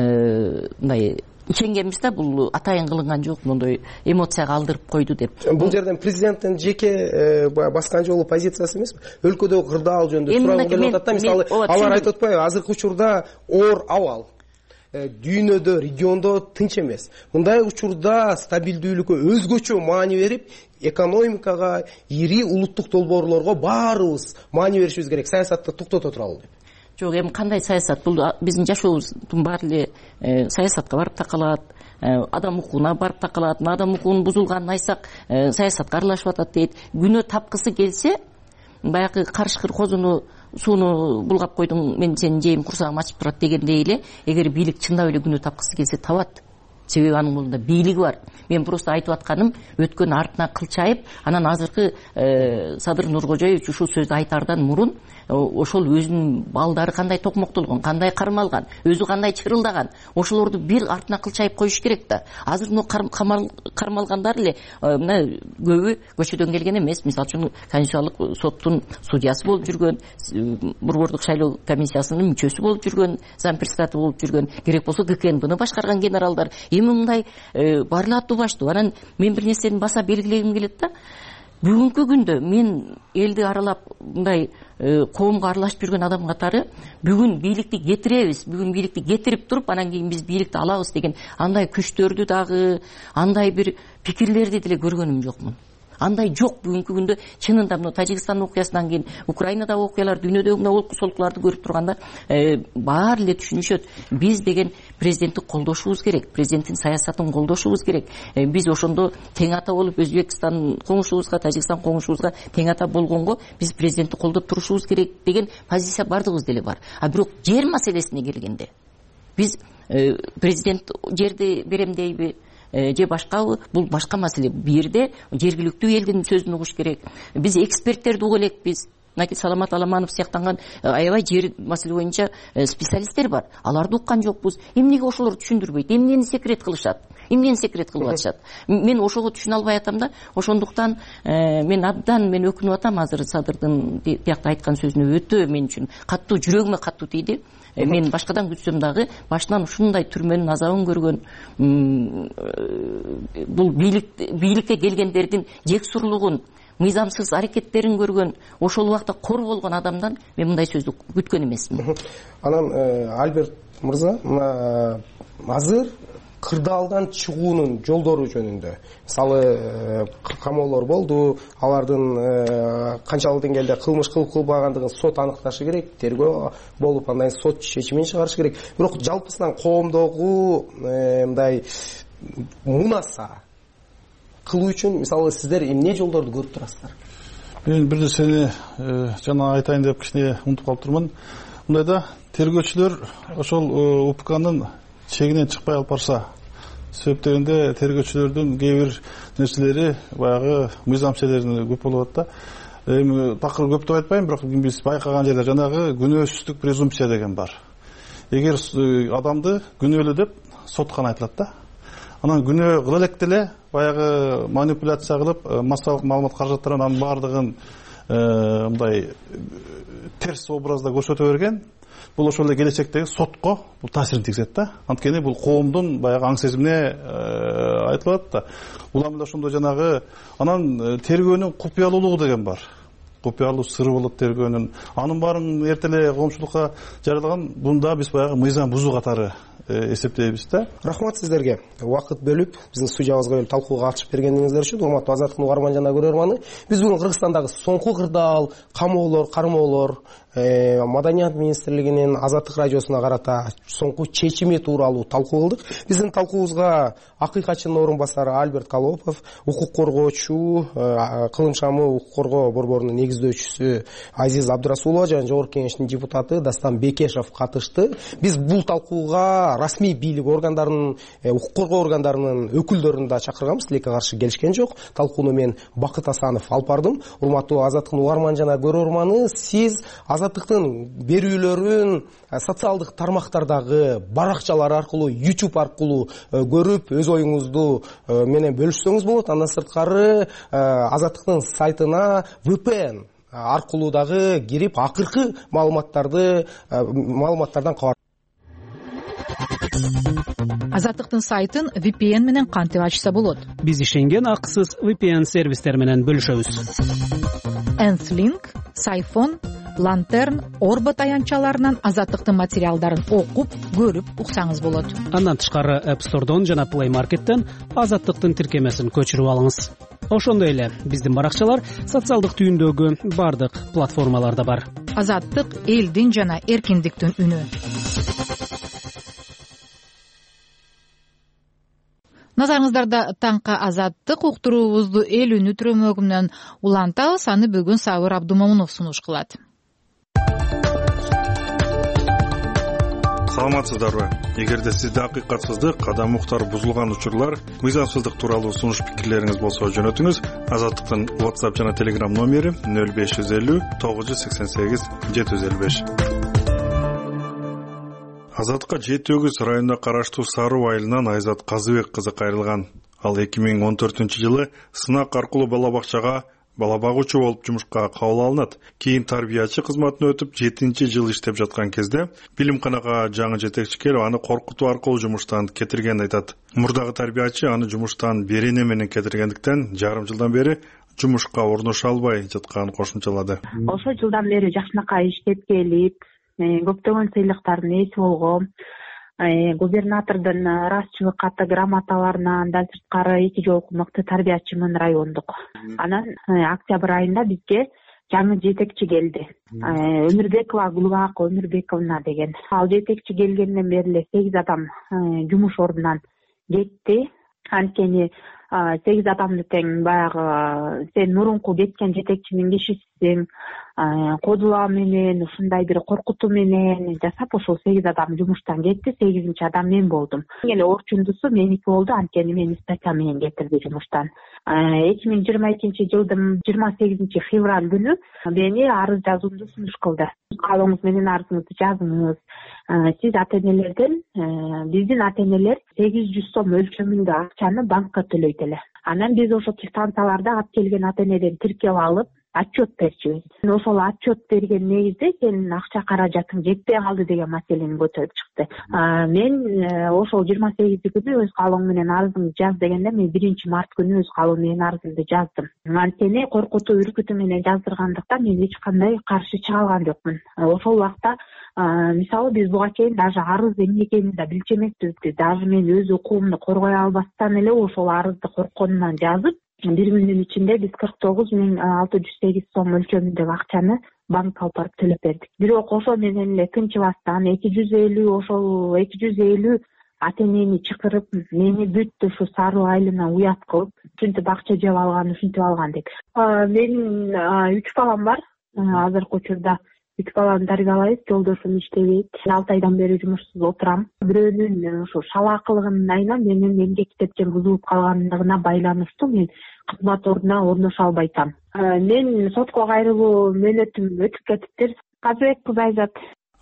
мындай ишенгенбиз да, бул атайын кылынган жок, мондой эмоцияга алдырып койду деп. Бул жерден президенттин жеке баскан жолу позициясы эмеспи? Өлкөдөгү кырдаал жөнүндө сурагым келип атат да, мисалы алар айтып атпайбы, азыркы учурда оор абал дүйнөдө, региондо тынч эмес. Мындай учурда стабилдүүлүккө өзгөчө маани берип, экономикага, ири улуттук долбоорлорго баарыбыз маани беришибиз керек. Саясатты токтото туралы деп. Жок, эми кандай саясат? Бул биздин жашообуздун баары эле саясатка барып такалат, адам укугуна барып такалат. Адам укугунун бузулганын айтсак, саясатка аралашып атат дейт. Күнөө тапкысы келсе, баягы карышкыр козуну сууну булгап койдуң, мен сенин жейим курсагым ачып турат дегендей эле, эгер бийлик чындап эле күнөө тапкысы келсе табат. Себеби анын колунда бийлиги бар. Мен просто айтып атканым, өткөн артына кылчайып, анан азыркы Садыр Нуркожоевич ушул сөздү айтардан мурун ошол өзүнүн балдары кандай токмоктолгон, кандай кармалган, өзү кандай чырылдаган, ошолорду бир артына кылчайып коюш керек да. Азыр кармалгандар эле мына көбү көчөдөн келген эмес. Мисалы үчүн Конституциялык соттун судьясы болуп жүргөн, Борбордук шайлоо комиссиясынын мүчөсү болуп жүргөн, зампредседатель болуп жүргөн, керек болсо ГКНБны башкарган генералдар. Эми мындай баары аттуу баштуу. Анан мен бир нерсени баса белгилегим келет да. Бүгүнкү күндө мен элди аралап мындай коомго аралашып жүргөн адам катары бүгүн бийликти кетиребиз, бүгүн бийликти кетирип туруп, анан кийин биз бийликти алабыз деген андай күчтөрдү дагы, андай бир пикирлерди деле көргөнүм жокмун. Андай жок бүгүнкү күндө. Чынында мына Тажикстан окуясынан кийин Украинадагы окуялар, дүйнөдөгү мына олку-солкуларды көрүп турганда баары эле түшүнүшөт. Биз деген президентти колдошубуз керек, президенттин саясатын колдошубуз керек. Биз ошондо тең ата болуп, Өзбекстан коңшубузга, Тажикстан коңшубузга тең ата болгонго биз президентти колдоп турушубуз керек деген позиция бардыгыбыз деле бар. А бирок жер маселесине келгенде биз президент жерди берем дейби, же башкабы, бул башка маселе. Бул жерде жергиликтүү элдин сөзүн угуш керек. Биз эксперттерди угу элекпиз. Наки Саламат Аламанов сыяктанган аябай жер маселе боюнча специалисттер бар. Аларды уккан жокпуз. Эмнеге ошолор түшүндүрбөйт? Эмнени секрет кылышат? Эмнени секрет кылып атышат? Мен ошого түшүнө албай атам да. Ошондуктан мен абдан өкүнүп атам азыр Садырдын биякта айткан сөзүнө. Өтө мен үчүн каттуу, жүрөгүмө каттуу тийди. Мен башкадан күтсөм дагы башынан ушундай түрмөнүн азабын көргөн, бул бийликке келгендердин жексурлугун, мыйзамсыз аракеттерин көргөн, ошол убакта кор болгон адамдан мен мындай сөздү күткөн эмесмин. Анан Альберт мырза, азыр кырдаалдан чыгуунун жолдору жөнүндө, мисалы камоолор болду, алардын канчалык деңгээлде кылмыш кылып кылбагандыгын сот аныкташы керек, тергөө болуп андан сот чечимин чыгарышы керек. Бирок жалпысынан коомдогу мындай мунаса кылуу үчүн мисалы сиздер эмне жолдорду көрүп турасыздар? Мен бир нерсени жана айтайын деп кичине унутуп калып турмун. Мындайда тергөөчүлөр ошол УПКнын чегинен чыкпай алып барса, себептеринде тергөөчүлөрдүн кээ бир нерселери баягы мыйзам ишелерин көп болуп атат да. Эми такыр көп деп айтпайм, бирок биз байкаган жерде жанагы күнөөсүздүк презумпция деген бар. Эгер адамды күнөөлүү деп сотко айтылат да. анан күнөө кыла электе эле баягы манипуляция кылып массалык маалымат каражаттарын анын баардыгын мындай терс образда көрсөтө берген. Бул ошол эле келечектеги сотко бул таасирин тийгизет да. Анткени бул коомдун баягы аң сезимине айтылат да. Улам эле ошондой жанагы анан тергөөнүн купуялуулугу деген бар. Купуялуу сыры болот тергөөнүн. Анын баарын эрте эле коомчулукка жарыялаган. Бунда биз баягы мыйзам бузуу катары эсептейбиз да. Рахмат сиздерге. Убакыт бөлүп биздин студиябызга келип талкууга катышып бергениңиздер үчүн. Урматтуу Азаттыктын угарман жана көрөрманы. Биз бүгүн Кыргызстандагы соңку кырдаал, камоолор, кармоолор, Маданият министрлигинин Азаттык радиосуна карата соңку чечими тууралуу талкуу кылдык. Биздин талкуубузга акыйкатчынын орун басары Альберт Колопов, укук коргоочу, кылым шамы укук коргоо борборунун негиздөөчүсү Азиз Абдырасулова жана Жогорку Кеңештин депутаты Дастан Бекешев катышты. Биз бул талкууга расмий бийлик органдарынын, укук коргоо органдарынын өкүлдөрүн да чакырганбыз, тилекке каршы келишкен жок. Талкууну мен Бакыт Асанов алып бардым. Урматтуу Азаттыктын угарман жана көрөрманы, сиз Азаттыктын берүүлөрүн социалдык тармактардагы баракчалар аркылуу, YouTube аркылуу көрүп, өз оюңузду менен бөлүшсөңүз болот. Андан сырткары Азаттыктын сайтына VPN аркылуу дагы кирип, акыркы маалыматтардан кабар. Азаттыктын сайтын VPN менен кантип ачса болот? Биз ишенген акысыз VPN сервистер менен бөлүшөбүз. Nth-Link, Сайфон, Lantern, Орбот аянтчаларынан Азаттыктын материалдарын окуп, көрүп уксаңыз болот. Андан тышкары App Store'дон жана Play Market'тен Азаттыктын тиркемесин көчүрүп алыңыз. Ошондой эле биздин баракчалар социалдык түйүндөгү бардык платформаларда бар. Азаттык элдин жана эркиндиктин үнү. Назарыңыздарда таңка Азаттык уктуруубузду эл үнү түрөмөгүнөн улантабыз. Аны бүгүн Сабыр Абдумомунов сунуш кылат. Саламатсыздарбы? Эгерде сизде акыйкатсыздык, кадам укуктар бузулган учурлар, мыйзамсыздык тууралуу сунуш пикирлериңиз болсо жөнөтүңүз. Азаттыктын WhatsApp жана Telegram номери 0550 988 755. Азаттыкка Жети Өгүз районуна караштуу Саруу айылынан Айзат Казыбек кызы кайрылган. Ал 2014-жылы сынак аркылуу бала бакчага бала багуучу болуп жумушка кабыл алынат. Кийин тарбиячы кызматына өтүп 7-жыл иштеп жаткан кезде билимканага жаңы жетекчи келип аны коркутуу аркылуу жумуштан кетиргенин айтат. Мурдагы тарбиячы аны жумуштан берене менен кетиргендиктен жарым жылдан бери жумушка орношо албай жатканын кошумчалады. Ошо жылдан бери жакшынакай иштеп келип, көптөгөн сыйлыктардын ээси болгом. Губернатордун ыраазычылык каты грамоталарынан андан сырткары 2 жолку мыкты тарбиячымын райондук. Анан октябрь айында бизге жаңы жетекчи келди. Өмүрбекова Гулбак Өмүрбековна деген. Ал жетекчи келгенден бери эле 8 адам жумуш ордунан кетти. Анткени 8 адамды тең баягы сен мурунку кеткен жетекчинин кишисиң, кодулаа менен ушундай бир коркутуу менен жасап ошол 8 адам жумуштан кетти. 8-чи адам мен болдум. Эле орчундусу меники болду, анткени мени статья менен кетирди жумуштан. 2022-жылдын 28 февраль күнү мени арыз жазуумду сунуш кылды. Калооңуз менен арызыңызды жазыңыз. Сиз ата-энелерден, биздин ата-энелер 800 сом өлчөмүндө акчаны банкка төлөйт эле. Анан биз ошо станцияларда алып келген ата-энеден тиркеп алып, отчет берчүбүз. Ошол отчет берген негизде сенин акча каражатың жетпей калды деген маселени көтөрүп чыкты. Мен ошол 28 күнү өз каалооң менен арызыңды жаз дегенде мен 1-март күнү өз каалоом менен арызымды жаздым. Анткени коркутуу үркүтүү менен жаздыргандыктан мен эч кандай каршы чыга алган жокмун. Ошол убакта мисалы биз буга чейин даже арыз эмне экенин да билчү эмеспиз. Даже мен өз укугумду коргой албастан эле ошол арызды коркконуман жазып, 1 күндүн ичинде биз 49.608 сом өлчөмүндөгү акчаны банкка алып барып төлөп бердик. Бирок ошо менен эле тынчыбастан 250 ата-энени чакырып, мени бүт ушу Саруу айылына уят кылып, ушинтип акча жеп алган деп. Менин 3 балам бар. Азыркы учурда 3 баланы дарыгалайбыз, жолдошум иштебейт. 6 айдан бери жумушсуз отурам. Бирөөнүн ушу шалаакылыгынын айынан менин эмгек китепчем бузулуп калгандыгына байланыштуу мен кызмат ордуна орношо албайтам. Мен сотко кайрылуу мөөнөтүм өтүп кетиптир. Казыбек кыз Айзат.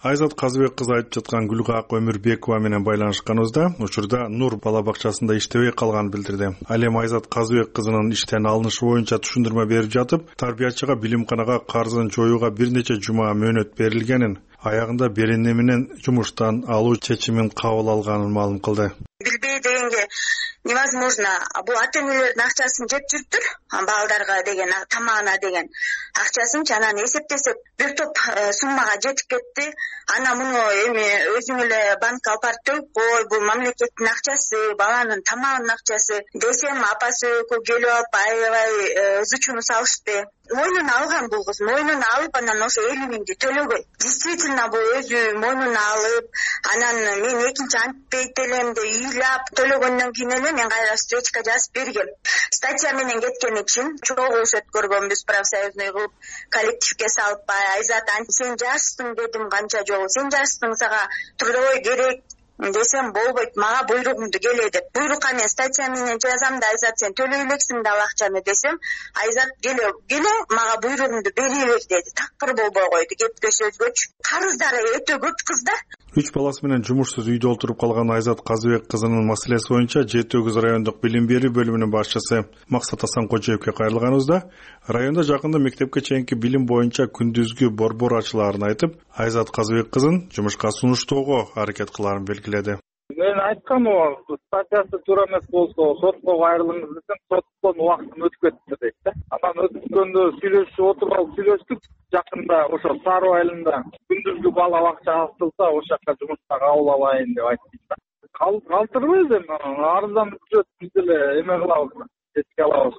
Айзат Казыбек кызы айтып жаткан Гүлгак Өмүрбекова менен байланышканыбызда учурда Нур бала бакчасында иштебей калганын билдирди. Ал эми Айзат Казыбек кызынын иштен алынышы боюнча түшүндүрмө берип жатып, тарбиячыга билимканага карызын жоюуга бир нече жума мөөнөт берилгенин, аягында берене менен жумуштан алуу чечимин кабыл алганын маалым кылды. Билбей дегенге невозможно. Бул ата-энелердин акчасын жеп жүрүптүр. Балдарга деген, тамагына деген акчасын анан эсептесек бир топ суммага жетип кетти. Ана муну эми өзүң эле банкка алып барып төлөп кой, бул мамлекеттин акчасы, баланын тамагынын акчасы десем, апасы экөө келип алып аябай зычууну салышты. Мойнуна алган бул кыз, мойнуна алып анан ошо 50 миңди төлөгөй. Действительно бул өзү мойнуна алып, анан мен экинчи антпейт элем деп ыйлап төлөгөндөн кийин эле мен кайра встречка жазып бергем. Статья менен кеткен үчүн чогулуш өткөргөнбүз, профсоюзный кылып, коллективге салып, Айзат, сен жашсың дедим канча жолу. Сен жашсың, сага трудовой керек десем болбойт, мага буйругуңду келе деп. Буйрукка мен статья менен жазам да, Айзат сен төлөй элексиң да ал акчаны десем, Айзат келе мага буйругуңду бере бер деди. Такыр болбой койду, кепке сөзгөчү. Карыздары өтө көп кыздар. 3 баласы менен жумушсуз үйдө отуруп калган Айзат Казыбек кызынын маселеси боюнча Жети Өгүз райондук билим берүү бөлүмүнүн башчысы Максат Асанкожоевке кайрылганыбызда, районда жакында мектепке чейинки билим боюнча күндүзгү борбор ачылаарын айтып, Айзат Казыбек кызын жумушка сунуштоого аракет кылаарын белгиледи. Мен айткам, статьясы туура эмес болсо сотко кайрылыңыз десем, соттон убактым өтүп кетти дейт да. Анан өткөндө сүйлөшүп отуруп алып сүйлөштүк. Жакында ошо Сару айылында күндүзгү бала бакча ачылса, ошол жака жумушка кабыл алайын деп айттым да. Калтырбайбыз эми, арыздан түзөт биз деле эме кылабыз, жетке алабыз.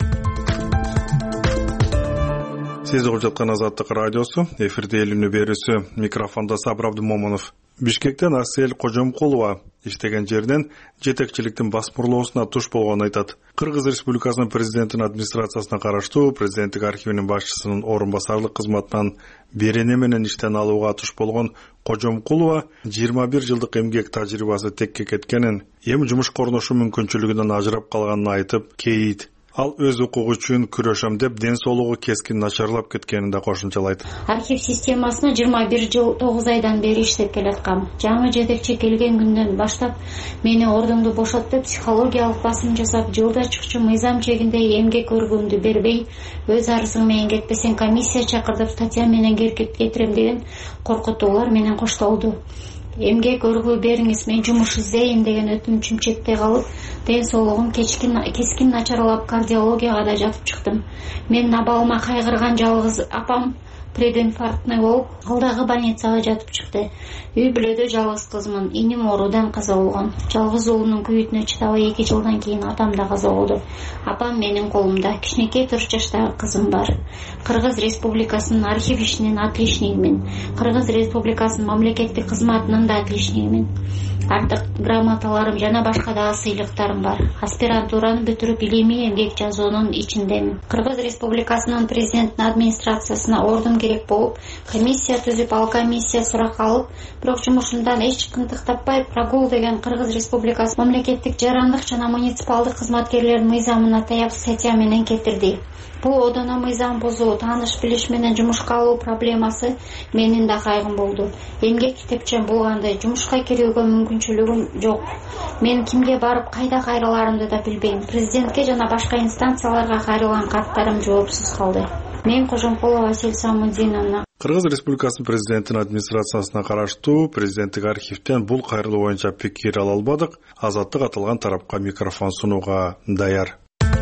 Сиз угуп жаткан Азаттык радиосу, эфирде эл үнү берүүсү, микрофондо Сабыр Абдымомунов. Бишкектен Асель Кожомкулова иштеген жерден жетекчиликтин басмырлоосуна туш болгонун айтат. Кыргыз Республикасынын президентинин администрациясына караштуу президенттик архивинин башчысынын орун басарлык кызматынан берене менен иштен алууга туш болгон Кожомкулова 21 жылдык эмгек тажрыйбасы текке кеткенин, эми жумушка орношуу мүмкүнчүлүгүнөн ажырап калганын айтып, кейит ал өз укугу үчүн күрөшөм деп ден соолугу кескин начарлап кеткенин да кошумчалайт. Архив системасына 21 жыл 9 айдан бери иштеп келаткам. Жаңы жетекчи келген күндөн баштап мени ордумду бошотуп, психологиялык басым жасап, жылда чыкчу мыйзам чегинде эмгек өргүүмдү бербей, өз арызың менен кетпесең комиссия чакыртып статья менен киргизип кетирем деген коркутуулар менен коштолду. Эмгек өргүү бериңиз, мен жумуш издейм деген өтүнүчүм четте калып, ден соолугум кескин начарлап, кардиологияга да жатып чыктым. Менин абалыма кайгырган жалгыз апам прединфарктный болуп, ал дагы больницага жатып чыкты. Үй бүлөдө жалгыз кызмын, иним оорудан каза болгон. Жалгыз уулунун күйүтүнө чыдабай 2 жылдан кийин атам да каза болду. Апам менин колумда, кичинекей 4 жаштагы кызым бар. Кыргыз Республикасынын архив ишинин отличнигимин, Кыргыз Республикасынын мамлекеттик кызматынын да отличнигимин. Артык грамоталарым жана башка дагы сыйлыктарым бар. Аспирантураны бүтүрүп, илимий эмгек жазуунун ичиндемин. Кыргыз Республикасынын президенттин администрациясына ордун керек болуп, комиссия түзүп, ал комиссия сурак алып, бирок жумушумдан эч кантык таппай, прогул деген Кыргыз Республикасы мамлекеттик жарандык жана муниципалдык кызматкерлердин мыйзамына таяп статья менен кетирди. Бул одоно мыйзам бузуу, тааныш билиш менен жумушка алуу проблемасы менин да кайгым болду. Эмгек китепчем болгондой жумушка кирүүгө мүмкүнчүлүгүм жок. Мен кимге барып кайда кайрыларымды да билбейм. Президентке жана башка инстанцияларга кайрылган каттарым жоопсуз калды. Мен Кожомкулова Асель Самудиновна. Кыргыз Республикасынын президентинин администрациясына караштуу президенттик архивден бул кайрылуу боюнча пикир ала албадык. Азаттык аталган тарапка микрофон сунууга даяр.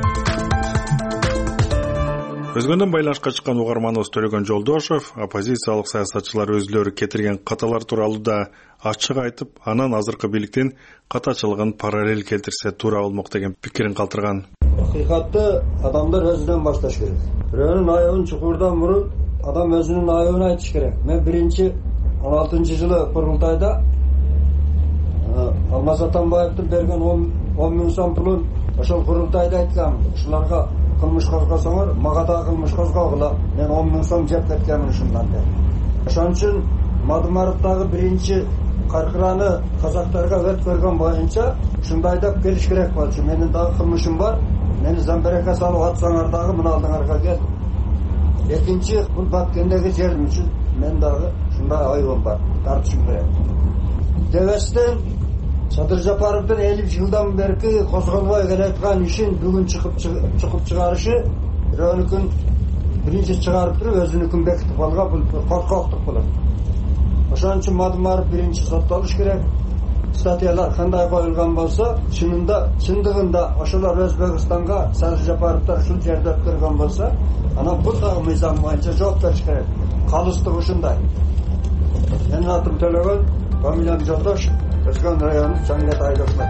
Өзгөндөн байланышка чыккан угарманыбыз Төлөгөн Жолдошов оппозициялык саясатчылар өзлөрү кетирген каталар тууралуу да ачык айтып, анан азыркы бийликтин катачылыгын параллель келтирсе туура болмок деген пикирин калтырган. Акыйкатты адамдар өзүнөн башташ керек. Бирөөнүн аябын чукурдан мурун адам өзүнүн аябын айтыш керек. Мен 16-жылы курултайда Алмаз Атамбаевдин берген 10 миң сом пулун ошол курултайда айткам. Ушуларга кылмыш козгосоңор, мага да кылмыш козгогула. Мен 10 миң сом жеп кеткенмин ушундан деп. Ошон үчүн Мадымаровдагы биринчи каркыраны казактарга өткөргөн боюнча ушундай деп келиш керек болчу. Менин дагы кылмышым бар. Мени замберекке салып атсаңар дагы мына алдыңарга кел. Экинчи, бул Баткендеги жерим үчүн мен дагы ушундай ойгом бар, тартышым керек. Дебестен Садыр Жапаровдун 50 жылдан берки козголбой келаткан ишин бүгүн чыгып чыгарышы бирөөнүкүн биринчи чыгарып туруп өзүнүкүн бекитип алган бул коркоктук болот. Ошон үчүн Мадымаров биринчи соттолуш керек. Статьялар кандай коюлган болсо, чындыгында ошолор Өзбекстанга Садыр Жапаровдор ушул жерде өткөргөн болсо, анан бул дагы мыйзам боюнча жооп бериш керек. Калыстык ушундай. Менин атым Төлөгөн, фамилиям Жолдош, Өскөн району Чаңгат айылында.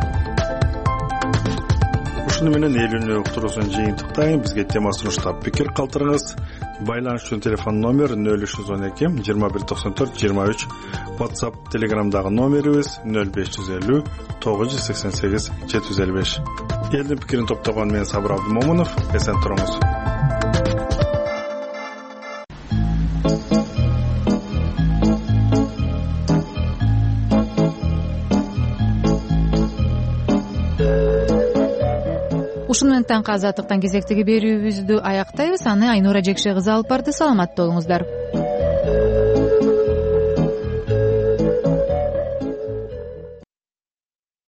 Ушуну менен эл үнү уктуруусун жыйынтыктайын. Бизге тема сунуштап пикир калтырыңыз. Байланыш үчүн телефон номер 0312 2194 23. WhatsApp, Telegramдагы номерибиз 0550 988 755. Элдин пикирин топтогон мен Сабыр Абдымомунов. Эсен туруңуз. Ушуну менен таңкы азаттыктан кезектеги берүүбүздү аяктайбыз. Аны Айнура Жекше кызы алып барды. Саламатта болуңуздар.